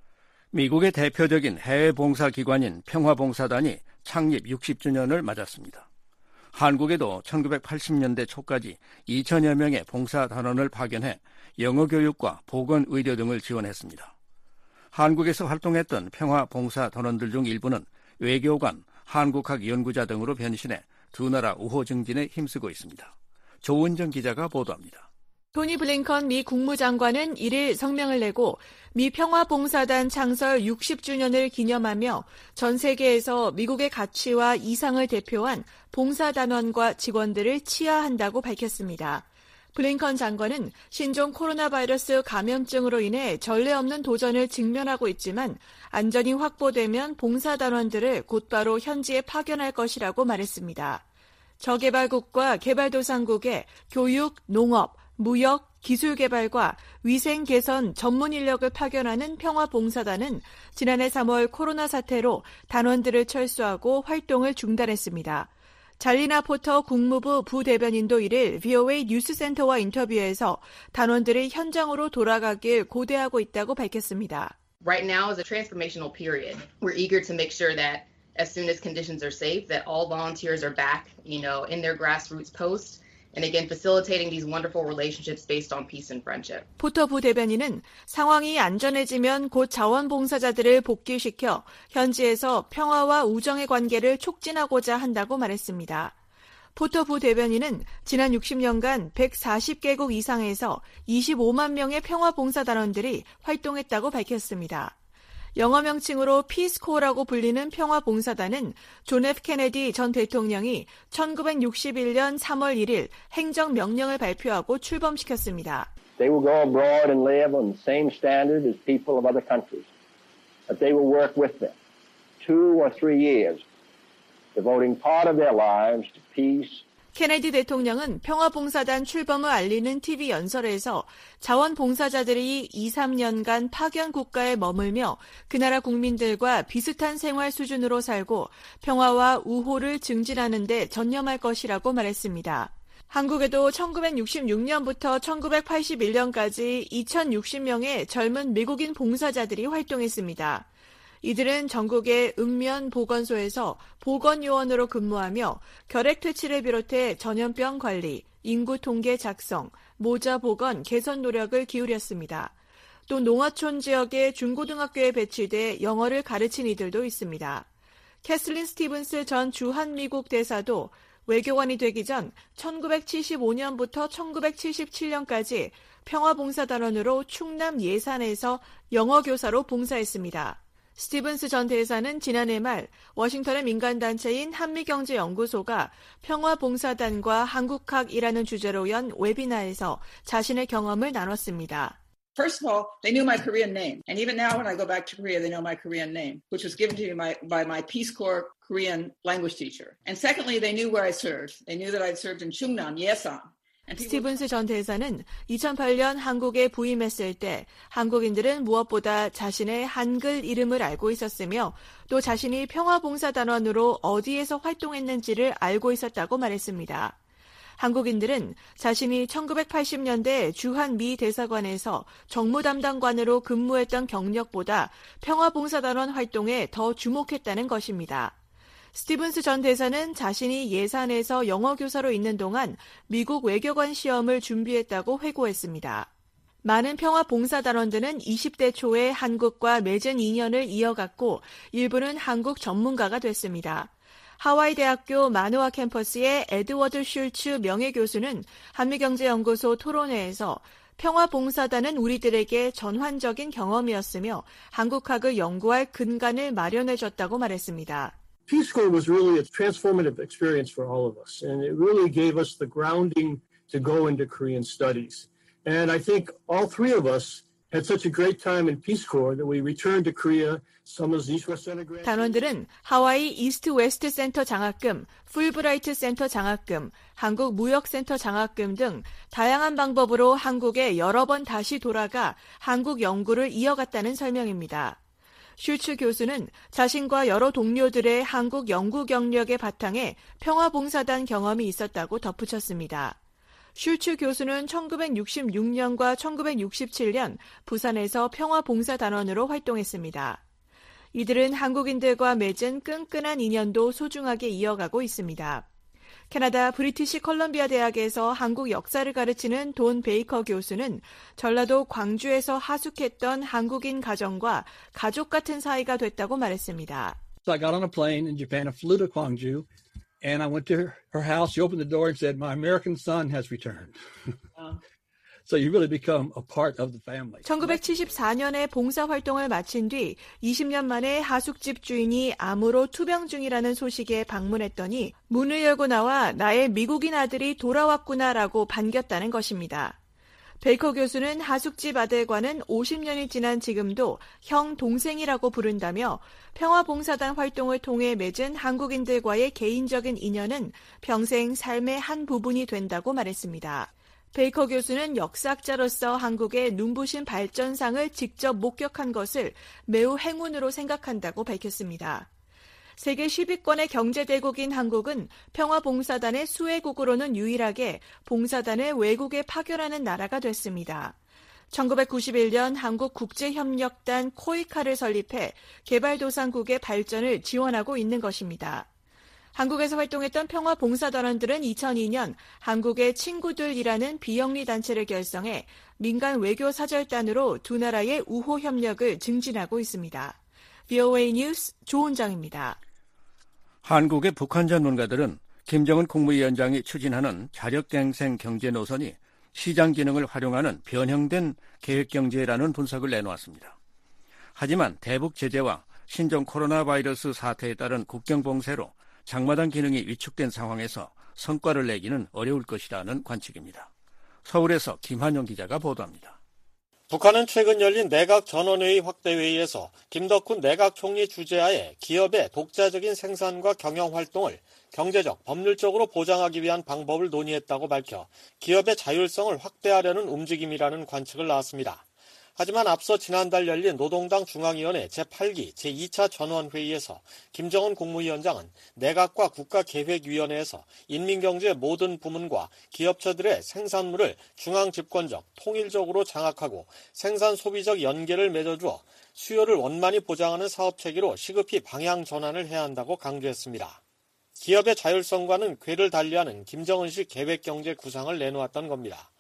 미국의 대표적인 해외 봉사기관인 평화봉사단이 창립 60주년을 맞았습니다. 한국에도 1980년대 초까지 2천여 명의 봉사단원을 파견해 영어 교육과 보건의료 등을 지원했습니다. 한국에서 활동했던 평화봉사단원들 중 일부는 외교관, 한국학 연구자 등으로 변신해 두 나라 우호 증진에 힘쓰고 있습니다. 조은정 기자가 보도합니다. 토니 블링컨 미 국무장관은 1일 성명을 내고 미 평화봉사단 창설 60주년을 기념하며 전 세계에서 미국의 가치와 이상을 대표한 봉사단원과 직원들을 치하한다고 밝혔습니다. 블링컨 장관은 신종 코로나 바이러스 감염증으로 인해 전례 없는 도전을 직면하고 있지만 안전이 확보되면 봉사단원들을 곧바로 현지에 파견할 것이라고 말했습니다. 저개발국과 개발도상국의 교육, 농업, 무역, 기술개발과 위생 개선 전문 인력을 파견하는 평화봉사단은 지난해 3월 코로나 사태로 단원들을 철수하고 활동을 중단했습니다. 잘리나 포터 국무부 부대변인도 1일 VOA 뉴스센터와 인터뷰에서 단원들이 현장으로 돌아가길 고대하고 있다고 밝혔습니다. Right now is a transformational period. We're eager to make sure that as soon as conditions are safe, that all volunteers are back, in their grassroots posts. And again, facilitating these wonderful relationships based on peace and friendship. 포터 부대변인은 상황이 안전해지면 곧 자원봉사자들을 복귀시켜 현지에서 평화와 우정의 관계를 촉진하고자 한다고 말했습니다. 포터 부대변인은 지난 60년간 140개국 이상에서 25만 명의 평화봉사단원들이 활동했다고 밝혔습니다. 영어 명칭으로 피스코어라고 불리는 평화봉사단은 존 F 케네디 전 대통령이 1961년 3월 1일 행정명령을 발표하고 출범시켰습니다. They will go abroad and live on the same standard as people of other countries. But they will work with them 2 or 3 years, devoting part of their lives to peace. 케네디 대통령은 평화봉사단 출범을 알리는 TV 연설에서 자원봉사자들이 2, 3년간 파견 국가에 머물며 그 나라 국민들과 비슷한 생활 수준으로 살고 평화와 우호를 증진하는 데 전념할 것이라고 말했습니다. 한국에도 1966년부터 1981년까지 2,060명의 젊은 미국인 봉사자들이 활동했습니다. 이들은 전국의 읍면보건소에서 보건요원으로 근무하며 결핵퇴치를 비롯해 전염병 관리, 인구 통계 작성, 모자 보건 개선 노력을 기울였습니다. 또 농어촌 지역의 중고등학교에 배치돼 영어를 가르친 이들도 있습니다. 캐슬린 스티븐스 전 주한미국 대사도 외교관이 되기 전 1975년부터 1977년까지 평화봉사단원으로 충남 예산에서 영어교사로 봉사했습니다. 스티븐스 전 대사는 지난해 말 워싱턴의 민간단체인 한미경제연구소가 평화봉사단과 한국학이라는 주제로 연 웨비나에서 자신의 경험을 나눴습니다. First of all, they knew my Korean name. And even now when I go back to Korea, they know my Korean name, which was given to me by my Peace Corps Korean language teacher. And secondly, they knew where I served. They knew that I'd served in Chungnam, Yesan. 스티븐스 전 대사는 2008년 한국에 부임했을 때 한국인들은 무엇보다 자신의 한글 이름을 알고 있었으며 또 자신이 평화봉사단원으로 어디에서 활동했는지를 알고 있었다고 말했습니다. 한국인들은 자신이 1980년대 주한 미 대사관에서 정무담당관으로 근무했던 경력보다 평화봉사단원 활동에 더 주목했다는 것입니다. 스티븐스 전 대사는 자신이 예산에서 영어교사로 있는 동안 미국 외교관 시험을 준비했다고 회고했습니다. 많은 평화봉사단원들은 20대 초에 한국과 맺은 인연을 이어갔고 일부는 한국 전문가가 됐습니다. 하와이 대학교 마누아 캠퍼스의 에드워드 슐츠 명예교수는 한미경제연구소 토론회에서 평화봉사단은 우리들에게 전환적인 경험이었으며 한국학을 연구할 근간을 마련해줬다고 말했습니다. Peace Corps was really a transformative experience for all of us, and it really gave us the grounding to go into Korean studies. And I think all three of us had such a great time in Peace Corps that we returned to Korea. Some of East West Center grants. 단원들은 하와이 이스트 웨스트 센터 장학금, 풀브라이트 센터 장학금, 한국 무역센터 장학금 등 다양한 방법으로 한국에 여러 번 다시 돌아가 한국 연구를 이어갔다는 설명입니다. 슐츠 교수는 자신과 여러 동료들의 한국 연구 경력의 바탕에 평화봉사단 경험이 있었다고 덧붙였습니다. 슐츠 교수는 1966년과 1967년 부산에서 평화봉사단원으로 활동했습니다. 이들은 한국인들과 맺은 끈끈한 인연도 소중하게 이어가고 있습니다. 캐나다 브리티시 컬럼비아 대학에서 한국 역사를 가르치는 돈 베이커 교수는 전라도 광주에서 하숙했던 한국인 가정과 가족 같은 사이가 됐다고 말했습니다. So I got on a plane in Japan and flew to Gwangju, and I went to her house. She opened the door and said, "My American son has returned." So you really become a part of the family. 1974년에 봉사활동을 마친 뒤 20년 만에 하숙집 주인이 암으로 투병 중이라는 소식에 방문했더니 문을 열고 나와 나의 미국인 아들이 돌아왔구나라고 반겼다는 것입니다. 베이커 교수는 하숙집 아들과는 50년이 지난 지금도 형, 동생이라고 부른다며 평화봉사단 활동을 통해 맺은 한국인들과의 개인적인 인연은 평생 삶의 한 부분이 된다고 말했습니다. 베이커 교수는 역사학자로서 한국의 눈부신 발전상을 직접 목격한 것을 매우 행운으로 생각한다고 밝혔습니다. 세계 10위권의 경제대국인 한국은 평화봉사단의 수혜국으로는 유일하게 봉사단을 외국에 파견하는 나라가 됐습니다. 1991년 한국국제협력단 코이카를 설립해 개발도상국의 발전을 지원하고 있는 것입니다. 한국에서 활동했던 평화봉사단원들은 2002년 한국의 친구들이라는 비영리 단체를 결성해 민간 외교사절단으로 두 나라의 우호 협력을 증진하고 있습니다. VOA 뉴스 조은정입니다. 한국의 북한 전문가들은 김정은 국무위원장이 추진하는 자력갱생 경제 노선이 시장 기능을 활용하는 변형된 계획경제라는 분석을 내놓았습니다. 하지만 대북 제재와 신종 코로나 바이러스 사태에 따른 국경 봉쇄로 장마당 기능이 위축된 상황에서 성과를 내기는 어려울 것이라는 관측입니다. 서울에서 김한용 기자가 보도합니다. 북한은 최근 열린 내각 전원회의 확대회의에서 김덕훈 내각 총리 주재하에 기업의 독자적인 생산과 경영 활동을 경제적, 법률적으로 보장하기 위한 방법을 논의했다고 밝혀 기업의 자율성을 확대하려는 움직임이라는 관측을 낳았습니다. 하지만 앞서 지난달 열린 노동당 중앙위원회 제8기 제2차 전원회의에서 김정은 국무위원장은 내각과 국가계획위원회에서 인민경제 모든 부문과 기업체들의 생산물을 중앙집권적, 통일적으로 장악하고 생산 소비적 연계를 맺어주어 수요를 원만히 보장하는 사업체계로 시급히 방향 전환을 해야 한다고 강조했습니다. 기업의 자율성과는 궤를 달리하는 김정은식 계획경제 구상을 내놓았던 겁니다.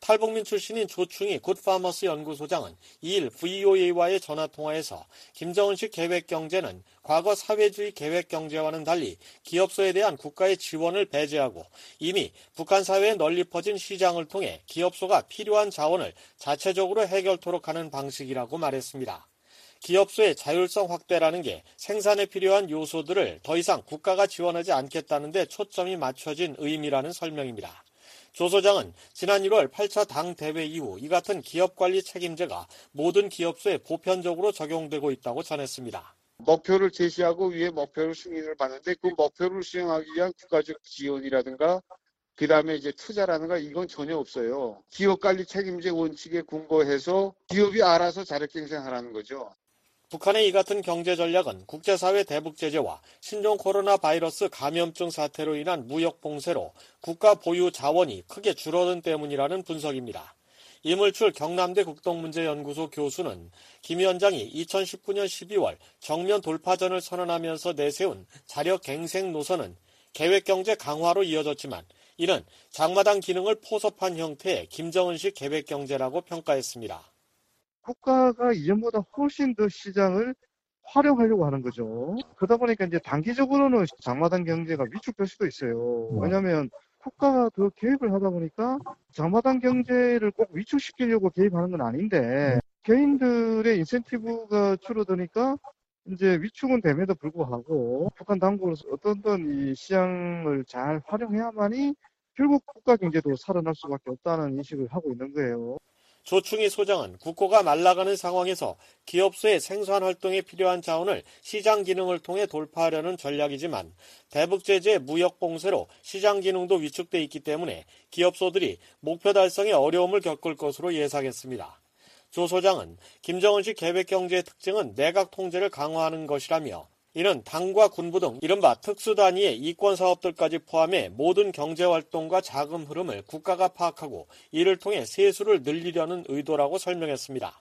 탈북민 출신인 조충희 굿파머스 연구소장은 2일 VOA와의 전화통화에서 김정은식 계획경제는 과거 사회주의 계획경제와는 달리 기업소에 대한 국가의 지원을 배제하고 이미 북한 사회에 널리 퍼진 시장을 통해 기업소가 필요한 자원을 자체적으로 해결토록 하는 방식이라고 말했습니다. 기업소의 자율성 확대라는 게 생산에 필요한 요소들을 더 이상 국가가 지원하지 않겠다는 데 초점이 맞춰진 의미라는 설명입니다. 조 소장은 지난 1월 8차 당 대회 이후 이 같은 기업관리 책임제가 모든 기업소에 보편적으로 적용되고 있다고 전했습니다. 목표를 제시하고 위에 목표를 승인을 받는데 그 목표를 수행하기 위한 국가적 지원이라든가 그다음에 이제 투자라든가 이건 전혀 없어요. 기업관리 책임제 원칙에 근거해서 기업이 알아서 자력갱생하라는 거죠. 북한의 이 같은 경제 전략은 국제사회 대북 제재와 신종 코로나 바이러스 감염증 사태로 인한 무역 봉쇄로 국가 보유 자원이 크게 줄어든 때문이라는 분석입니다. 이물출 경남대 국동문제연구소 교수는 김 위원장이 2019년 12월 정면 돌파전을 선언하면서 내세운 자력갱생 노선은 계획경제 강화로 이어졌지만 이는 장마당 기능을 포섭한 형태의 김정은식 계획경제라고 평가했습니다. 국가가 이전보다 훨씬 더 시장을 활용하려고 하는 거죠. 그러다 보니까 이제 단기적으로는 장마당 경제가 위축될 수도 있어요. 왜냐하면 국가가 더 개입을 하다 보니까 장마당 경제를 꼭 위축시키려고 개입하는 건 아닌데 개인들의 인센티브가 줄어드니까 이제 위축은 됨에도 불구하고 북한 당국으로서 어떤 이 시장을 잘 활용해야만이 결국 국가 경제도 살아날 수밖에 없다는 인식을 하고 있는 거예요. 조충희 소장은 국고가 말라가는 상황에서 기업소의 생산 활동에 필요한 자원을 시장 기능을 통해 돌파하려는 전략이지만 대북 제재 무역 봉쇄로 시장 기능도 위축돼 있기 때문에 기업소들이 목표 달성에 어려움을 겪을 것으로 예상했습니다. 조 소장은 김정은식 계획경제의 특징은 내각 통제를 강화하는 것이라며 이는 당과 군부 등 이른바 특수단위의 이권사업들까지 포함해 모든 경제활동과 자금 흐름을 국가가 파악하고 이를 통해 세수를 늘리려는 의도라고 설명했습니다.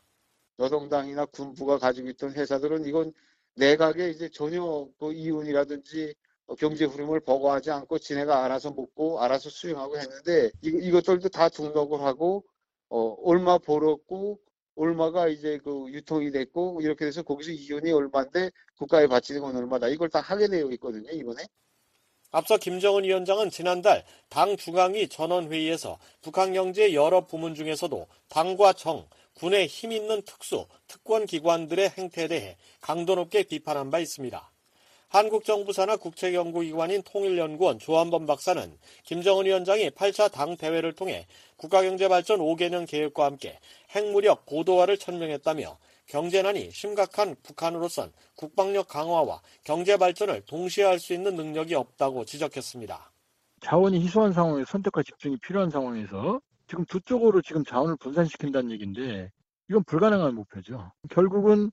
노동당이나 군부가 가지고 있던 회사들은 이건 내각의 이제 전혀 그 이윤이라든지 경제 흐름을 보고하지 않고 지네가 알아서 먹고 알아서 수행하고 했는데 이것들도 다 등록을 하고 얼마 벌었고 얼마가 이제 그 유통이 됐고 이렇게 돼서 거기서 이윤이 얼마인데 국가에 바치는 건 얼마다 이걸 다 하게 되어 있거든요 이번에. 앞서 김정은 위원장은 지난달 당 중앙위 전원회의에서 북한 경제 여러 부문 중에서도 당과 정, 군의 힘 있는 특수, 특권 기관들의 행태에 대해 강도 높게 비판한 바 있습니다. 한국정부 산하 국책연구기관인 통일연구원 조한범 박사는 김정은 위원장이 8차 당 대회를 통해 국가경제발전 5개년 계획과 함께 핵무력 고도화를 천명했다며 경제난이 심각한 북한으로선 국방력 강화와 경제발전을 동시에 할 수 있는 능력이 없다고 지적했습니다. 자원이 희소한 상황에서 선택과 집중이 필요한 상황에서 지금 두 쪽으로 지금 자원을 분산시킨다는 얘기인데 이건 불가능한 목표죠. 결국은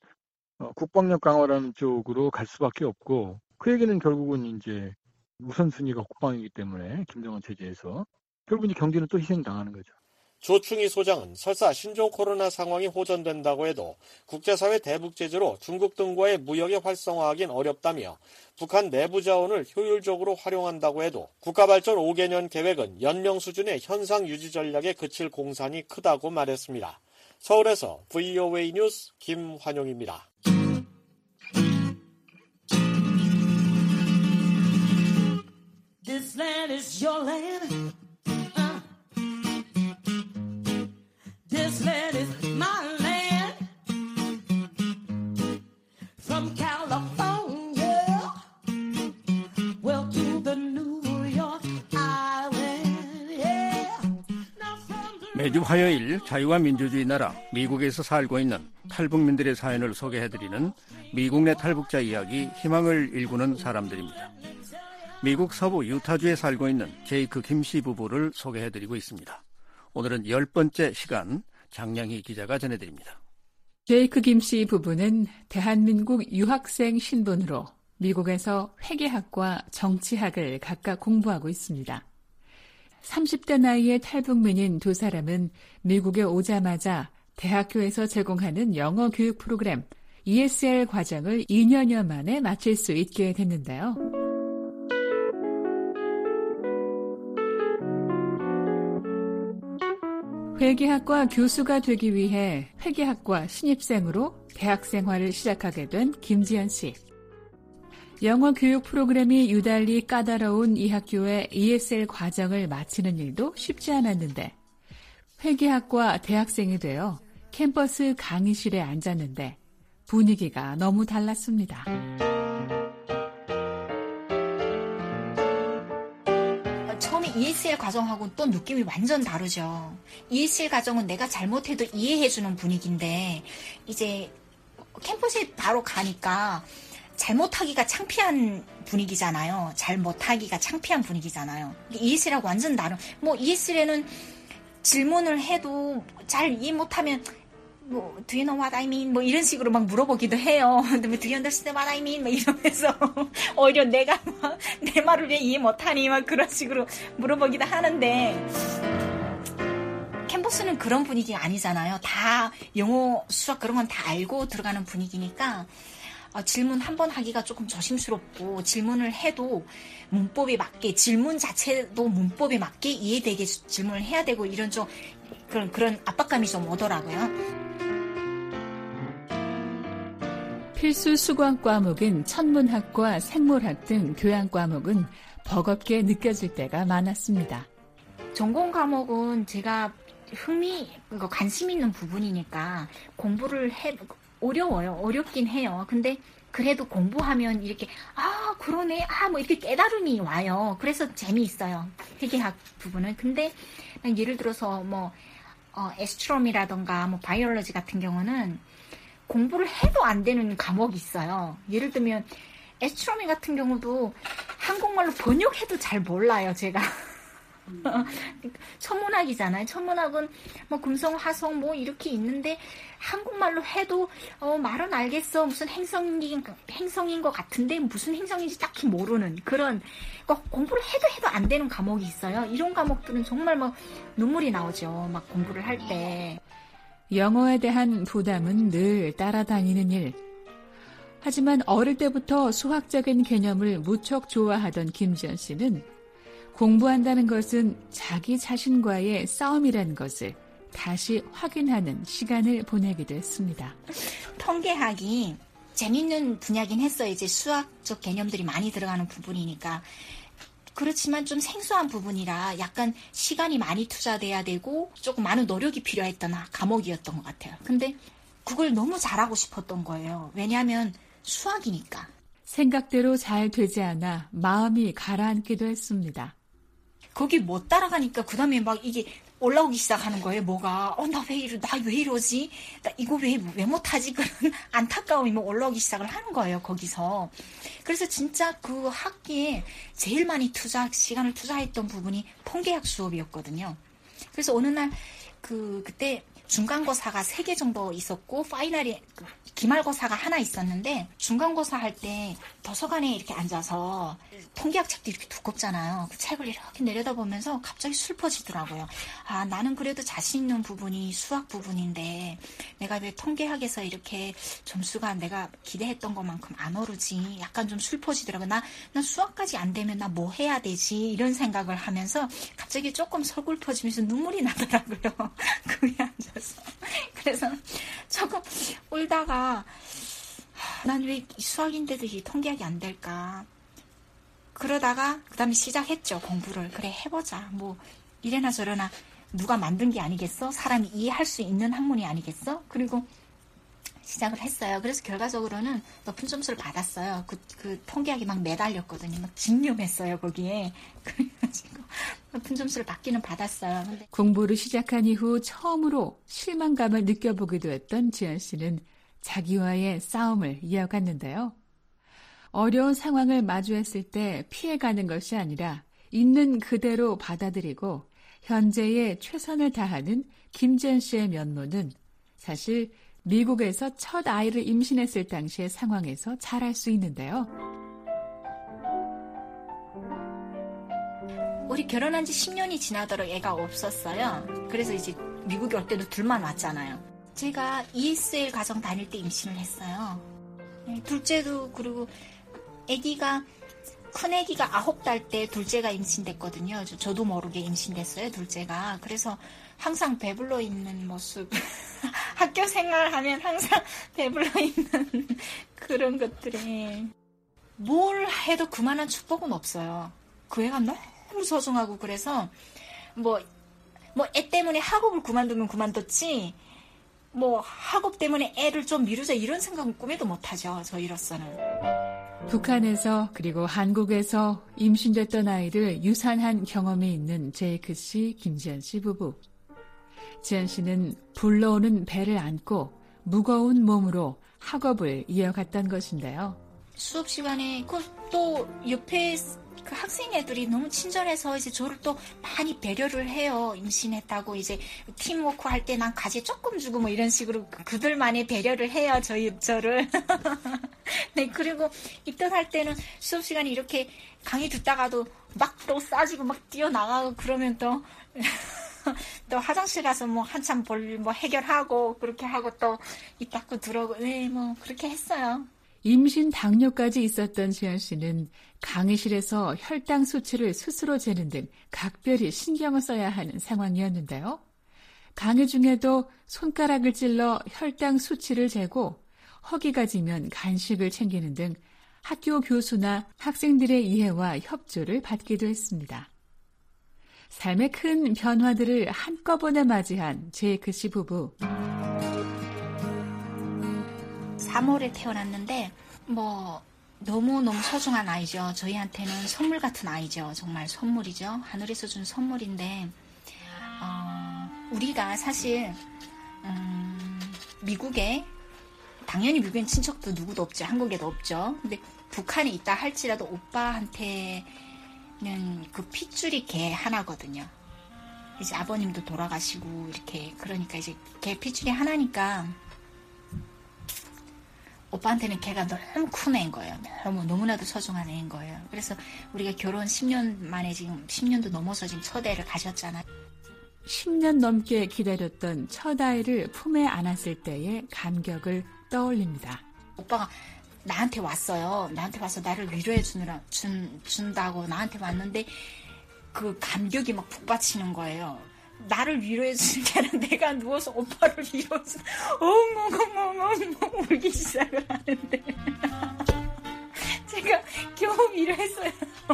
국방력 강화라는 쪽으로 갈 수밖에 없고 그 얘기는 결국은 이제 우선순위가 국방이기 때문에 김정은 체제에서 결국은 경제는 또 희생당하는 거죠. 조충희 소장은 설사 신종 코로나 상황이 호전된다고 해도 국제사회 대북 제재로 중국 등과의 무역에 활성화하긴 어렵다며 북한 내부 자원을 효율적으로 활용한다고 해도 국가발전 5개년 계획은 연명 수준의 현상 유지 전략에 그칠 공산이 크다고 말했습니다. 서울에서 VOA 뉴스 김환용입니다. This land is your land. This land is my land. From California, well to the New York Island. Yeah. 매주 화요일 자유와 민주주의 나라 미국에서 살고 있는 탈북민들의 사연을 소개해드리는 미국 내 탈북자 이야기 희망을 일구는 사람들입니다. 미국 서부 유타주에 살고 있는 제이크 김씨 부부를 소개해드리고 있습니다. 오늘은 10번째 시간 장량희 기자가 전해드립니다. 제이크 김씨 부부는 대한민국 유학생 신분으로 미국에서 회계학과 정치학을 각각 공부하고 있습니다. 30대 나이의 탈북민인 두 사람은 미국에 오자마자 대학교에서 제공하는 영어 교육 프로그램 ESL 과정을 2년여 만에 마칠 수 있게 됐는데요. 회계학과 교수가 되기 위해 회계학과 신입생으로 대학 생활을 시작하게 된 김지연 씨. 영어 교육 프로그램이 유달리 까다로운 이 학교의 ESL 과정을 마치는 일도 쉽지 않았는데 회계학과 대학생이 되어 캠퍼스 강의실에 앉았는데 분위기가 너무 달랐습니다. 처음에 ESL 과정하고는 또 느낌이 완전 다르죠. ESL 과정은 내가 잘못해도 이해해주는 분위기인데 이제 캠퍼스에 바로 가니까 잘못하기가 창피한 분위기잖아요. 잘 못하기가 창피한 분위기잖아요. ESL하고 완전 다른. 뭐 ESL에는 질문을 해도 잘 이해 못하면 뭐 Do you know what I mean? 뭐 이런 식으로 막 물어보기도 해요. 근데 Do you understand what I mean? 막 이러면서 오히려 내가 막 내 말을 왜 이해 못하니? 막 그런 식으로 물어보기도 하는데 캠퍼스는 그런 분위기가 아니잖아요. 다 영어, 수학 그런 건 다 알고 들어가는 분위기니까 질문 한 번 하기가 조금 조심스럽고 질문을 해도 문법에 맞게 질문 자체도 문법에 맞게 이해되게 질문을 해야 되고 이런 좀 그런 압박감이 좀 오더라고요. 필수 수강 과목인 천문학과 생물학 등 교양 과목은 버겁게 느껴질 때가 많았습니다. 전공 과목은 제가 관심 있는 부분이니까 공부를 어려워요. 어렵긴 해요. 근데 그래도 공부하면 이렇게 그러네. 뭐 이렇게 깨달음이 와요. 그래서 재미있어요. 회계학 부분은. 근데 예를 들어서 뭐 에스트롬이라던가 뭐 바이올로지 같은 경우는 공부를 해도 안 되는 과목이 있어요. 예를 들면 에스트로미 같은 경우도 한국말로 번역해도 잘 몰라요, 제가. 천문학이잖아요. 천문학은 뭐 금성, 화성 뭐 이렇게 있는데 한국말로 해도 말은 알겠어. 무슨 행성인 것 같은데 무슨 행성인지 딱히 모르는 그런 공부를 해도 안 되는 과목이 있어요. 이런 과목들은 정말 막 눈물이 나오죠. 막 공부를 할 때. 영어에 대한 부담은 늘 따라다니는 일. 하지만 어릴 때부터 수학적인 개념을 무척 좋아하던 김지연 씨는 공부한다는 것은 자기 자신과의 싸움이라는 것을 다시 확인하는 시간을 보내기도 했습니다. 통계학이 재밌는 분야긴 했어요. 이제 수학적 개념들이 많이 들어가는 부분이니까. 그렇지만 좀 생소한 부분이라 약간 시간이 많이 투자돼야 되고 조금 많은 노력이 필요했던 과목이었던 것 같아요. 근데 그걸 너무 잘하고 싶었던 거예요. 왜냐하면 수학이니까. 생각대로 잘 되지 않아 마음이 가라앉기도 했습니다. 거기 못 따라가니까 그 다음에 막 이게 올라오기 시작하는 거예요. 뭐가 나 왜 이러지? 나 이거 왜 못하지? 그런 안타까움이 뭐 올라오기 시작을 하는 거예요. 거기서. 그래서 진짜 그 학기에 제일 많이 시간을 투자했던 부분이 통계학 수업이었거든요. 그래서 어느 날 그때 중간고사가 3개 정도 있었고 파이널이 기말고사가 하나 있었는데 중간고사 할 때 도서관에 이렇게 앉아서 통계학 책도 이렇게 두껍잖아요. 그 책을 이렇게 내려다보면서 갑자기 슬퍼지더라고요. 나는 그래도 자신 있는 부분이 수학 부분인데 내가 왜 통계학에서 이렇게 점수가 내가 기대했던 것만큼 안 오르지. 약간 좀 슬퍼지더라고요. 나 수학까지 안 되면 나 뭐 해야 되지. 이런 생각을 하면서 갑자기 조금 서글퍼지면서 눈물이 나더라고요. 거기 앉아서. 그래서 조금 울다가 난 왜 수학인데도 이 통계학이 안 될까. 그러다가 그 다음에 시작했죠. 공부를. 그래 해보자. 뭐 이래나 저래나 누가 만든 게 아니겠어? 사람이 이해할 수 있는 학문이 아니겠어? 그리고 시작을 했어요. 그래서 결과적으로는 높은 점수를 받았어요. 그 통계학이 막 매달렸거든요. 막 집념했어요. 거기에. 그래가지고 높은 점수를 받기는 받았어요. 근데 공부를 시작한 이후 처음으로 실망감을 느껴보기도 했던 지연 씨는 자기와의 싸움을 이어갔는데요. 어려운 상황을 마주했을 때 피해가는 것이 아니라 있는 그대로 받아들이고 현재에 최선을 다하는 김지연 씨의 면모는 사실 미국에서 첫 아이를 임신했을 당시의 상황에서 잘 알 수 있는데요. 우리 결혼한 지 10년이 지나도록 애가 없었어요. 그래서 이제 미국에 올 때도 둘만 왔잖아요. 제가 ESL 가정 다닐 때 임신을 했어요. 둘째도 그리고 아기가 큰애기가 9달 때 둘째가 임신됐거든요. 저도 모르게 임신됐어요, 둘째가. 그래서 항상 배불러 있는 모습. 학교 생활하면 항상 배불러 있는 그런 것들이. 뭘 해도 그만한 축복은 없어요. 그 애가 너무 소중하고 그래서 애 때문에 학업을 그만두면 그만뒀지 학업 때문에 애를 좀 미루자 이런 생각은 꿈에도 못하죠. 저희로서는. 북한에서 그리고 한국에서 임신됐던 아이를 유산한 경험이 있는 제이크 씨, 김지연 씨 부부. 지연 씨는 불러오는 배를 안고 무거운 몸으로 학업을 이어갔던 것인데요. 수업 시간에 또 옆에 그 학생 애들이 너무 친절해서 이제 저를 또 많이 배려를 해요. 임신했다고 이제 팀워크 할 때 난 가지 조금 주고 이런 식으로 그들만의 배려를 해요. 저를. 네, 그리고 입덧할 때는 수업 시간에 이렇게 강의 듣다가도 막 또 싸지고 막 뛰어나가고 그러면 또 화장실 가서 한참 해결하고 그렇게 하고 또 입 닦고 들어오고 그렇게 했어요. 임신 당뇨까지 있었던 지연 씨는 강의실에서 혈당 수치를 스스로 재는 등 각별히 신경을 써야 하는 상황이었는데요. 강의 중에도 손가락을 찔러 혈당 수치를 재고 허기가 지면 간식을 챙기는 등 학교 교수나 학생들의 이해와 협조를 받기도 했습니다. 삶의 큰 변화들을 한꺼번에 맞이한 제이크 씨 부부. 3월에 태어났는데 너무너무 소중한 아이죠. 저희한테는 선물 같은 아이죠. 정말 선물이죠. 하늘에서 준 선물인데 우리가 사실 당연히 미국엔 친척도 누구도 없죠. 한국에도 없죠. 근데 북한에 있다 할지라도 오빠한테는 그 핏줄이 걔 하나거든요. 이제 아버님도 돌아가시고 이렇게 그러니까 이제 걔 핏줄이 하나니까 오빠한테는 걔가 너무 큰 애인 거예요. 너무나도 소중한 애인 거예요. 그래서 우리가 결혼 10년 만에 지금 10년도 넘어서 지금 첫 애를 가졌잖아요. 10년 넘게 기다렸던 첫 아이를 품에 안았을 때의 감격을 떠올립니다. 오빠가 나한테 왔어요. 나한테 와서 나를 위로해 준다고 나한테 왔는데 그 감격이 막 북받치는 거예요. 나를 위로해 주는 게 아니라 내가 누워서 오빠를 위로해서 엉엉엉엉 울기 시작을 하는데 제가 겨우 위로했어요.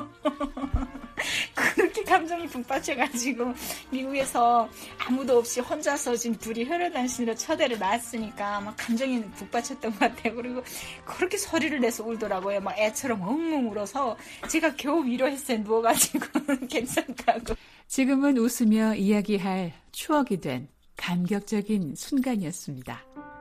그렇게 감정이 북받쳐가지고 미국에서 아무도 없이 혼자서 지금 둘이 혈혈단신으로 첫 애를 낳았으니까 막 감정이 북받쳤던 것 같아요. 그리고 그렇게 소리를 내서 울더라고요. 막 애처럼 엉엉 울어서 제가 겨우 위로했어요. 누워가지고 괜찮다고. 지금은 웃으며 이야기할 추억이 된 감격적인 순간이었습니다.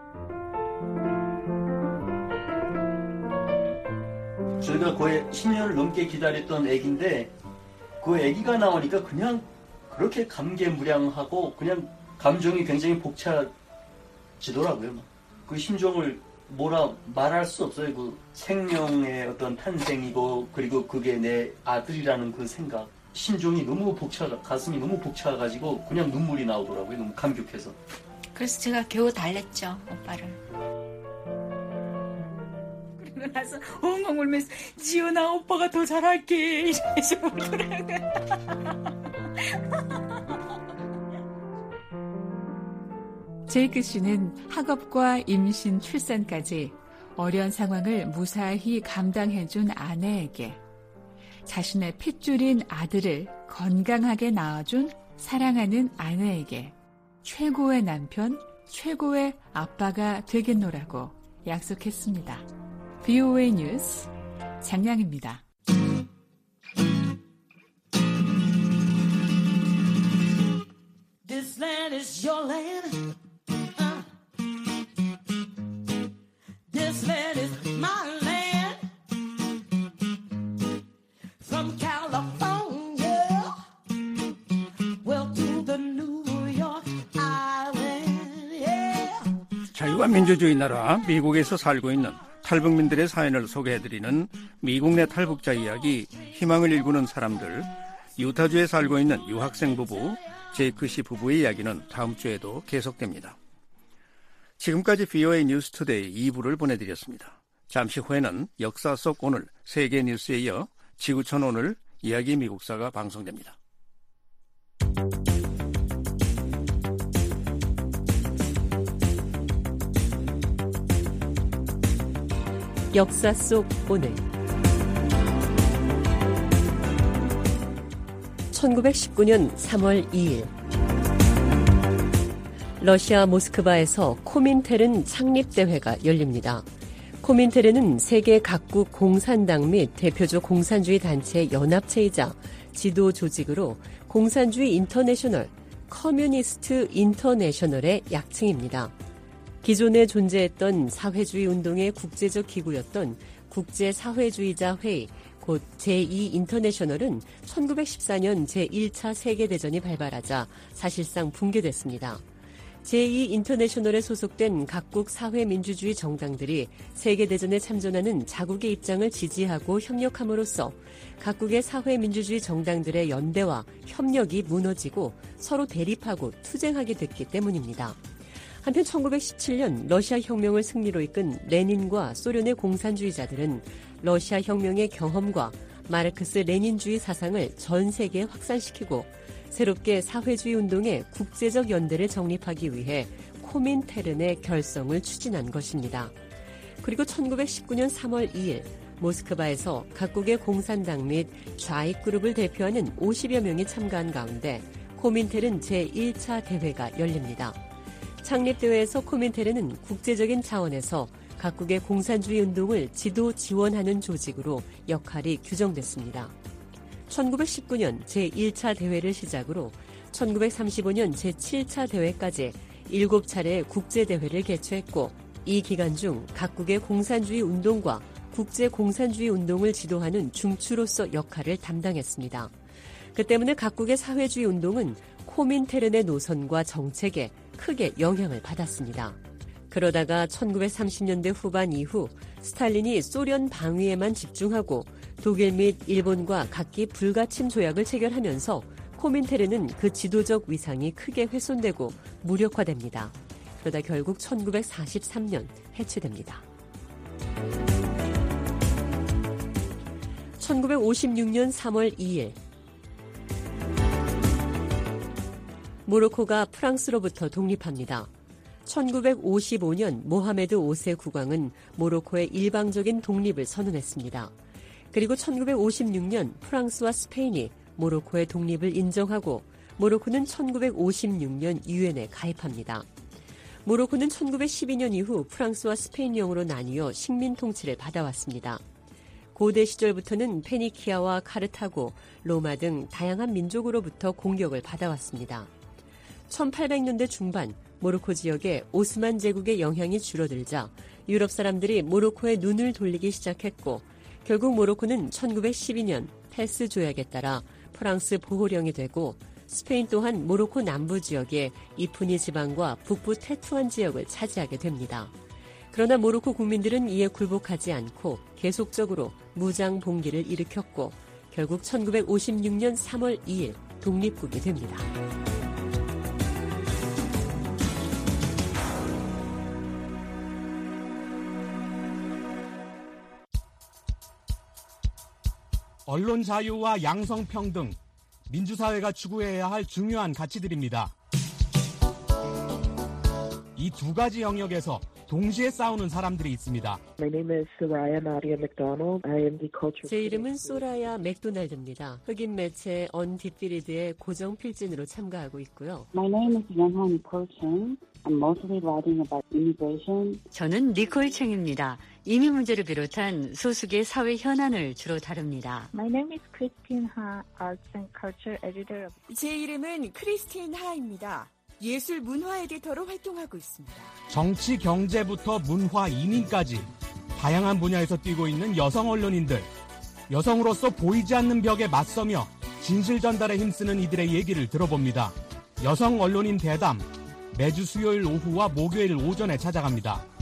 저희가 거의 10년을 넘게 기다렸던 애기인데 그 애기가 나오니까 그냥 그렇게 감개무량하고 그냥 감정이 굉장히 벅차지더라고요. 그 심정을 말할 수 없어요. 그 생명의 어떤 탄생이고 그리고 그게 내 아들이라는 그 생각. 심정이 너무 가슴이 너무 벅차가지고 그냥 눈물이 나오더라고요. 너무 감격해서. 그래서 제가 겨우 달랬죠, 오빠를. 그리고 나서 엉엉 울면서 지연아 오빠가 더 잘할게 이러면서 울더라고요. 제이크 씨는 학업과 임신, 출산까지 어려운 상황을 무사히 감당해준 아내에게 자신의 핏줄인 아들을 건강하게 낳아준 사랑하는 아내에게 최고의 남편, 최고의 아빠가 되겠노라고 약속했습니다. VOA 뉴스 장량입니다. This land is your land. This land is my land. From California, well to the New York Island, yeah. 자유와 민주주의 나라 미국에서 살고 있는 탈북민들의 사연을 소개해드리는 미국 내 탈북자 이야기, 희망을 일구는 사람들. 유타주에 살고 있는 유학생 부부 제이크 씨 부부의 이야기는 다음 주에도 계속됩니다. 지금까지 VOA 뉴스투데이 2부를 보내드렸습니다. 잠시 후에는 역사 속 오늘 세계 뉴스에 이어 지구촌 오늘 이야기 미국사가 방송됩니다. 역사 속 오늘 1919년 3월 2일 러시아 모스크바에서 코민테른 창립대회가 열립니다. 코민테른은 세계 각국 공산당 및 대표적 공산주의 단체 연합체이자 지도 조직으로 공산주의 인터내셔널, 커뮤니스트 인터내셔널의 약칭입니다. 기존에 존재했던 사회주의 운동의 국제적 기구였던 국제사회주의자 회의, 곧 제2인터내셔널은 1914년 제1차 세계대전이 발발하자 사실상 붕괴됐습니다. 제2인터내셔널에 소속된 각국 사회민주주의 정당들이 세계대전에 참전하는 자국의 입장을 지지하고 협력함으로써 각국의 사회민주주의 정당들의 연대와 협력이 무너지고 서로 대립하고 투쟁하게 됐기 때문입니다. 한편 1917년 러시아 혁명을 승리로 이끈 레닌과 소련의 공산주의자들은 러시아 혁명의 경험과 마르크스 레닌주의 사상을 전 세계에 확산시키고 새롭게 사회주의 운동의 국제적 연대를 정립하기 위해 코민테른의 결성을 추진한 것입니다. 그리고 1919년 3월 2일 모스크바에서 각국의 공산당 및 좌익 그룹을 대표하는 50여 명이 참가한 가운데 코민테른 제1차 대회가 열립니다. 창립대회에서 코민테른은 국제적인 차원에서 각국의 공산주의 운동을 지도 지원하는 조직으로 역할이 규정됐습니다. 1919년 제1차 대회를 시작으로 1935년 제7차 대회까지 7차례 국제대회를 개최했고 이 기간 중 각국의 공산주의 운동과 국제공산주의 운동을 지도하는 중추로서 역할을 담당했습니다. 그 때문에 각국의 사회주의 운동은 코민테른의 노선과 정책에 크게 영향을 받았습니다. 그러다가 1930년대 후반 이후 스탈린이 소련 방위에만 집중하고 독일 및 일본과 각기 불가침 조약을 체결하면서 코민테른은 그 지도적 위상이 크게 훼손되고 무력화됩니다. 그러다 결국 1943년 해체됩니다. 1956년 3월 2일 모로코가 프랑스로부터 독립합니다. 1955년 모하메드 5세 국왕은 모로코의 일방적인 독립을 선언했습니다. 그리고 1956년 프랑스와 스페인이 모로코의 독립을 인정하고 모로코는 1956년 유엔에 가입합니다. 모로코는 1912년 이후 프랑스와 스페인령으로 나뉘어 식민 통치를 받아왔습니다. 고대 시절부터는 페니키아와 카르타고, 로마 등 다양한 민족으로부터 공격을 받아왔습니다. 1800년대 중반 모로코 지역에 오스만 제국의 영향이 줄어들자 유럽 사람들이 모로코에 눈을 돌리기 시작했고 결국 모로코는 1912년 페스 조약에 따라 프랑스 보호령이 되고 스페인 또한 모로코 남부 지역의 이푸니 지방과 북부 테투안 지역을 차지하게 됩니다. 그러나 모로코 국민들은 이에 굴복하지 않고 계속적으로 무장 봉기를 일으켰고 결국 1956년 3월 2일 독립국이 됩니다. 언론 자유와 양성평등, 민주사회가 추구해야 할 중요한 가치들입니다. 이 두 가지 영역에서 동시에 싸우는 사람들이 있습니다. 제 이름은 소라야 맥도날드입니다. 흑인 매체 언디피리드의 고정 필진으로 참가하고 있고요. 저는 니콜 챙입니다. 이민 문제를 비롯한 소수의 사회 현안을 주로 다룹니다. 제 이름은 크리스틴 하입니다. 예술 문화 에디터로 활동하고 있습니다. 정치, 경제부터 문화, 이민까지 다양한 분야에서 뛰고 있는 여성 언론인들, 여성으로서 보이지 않는 벽에 맞서며 진실 전달에 힘쓰는 이들의 얘기를 들어봅니다. 여성 언론인 대담, 매주 수요일 오후와 목요일 오전에 찾아갑니다.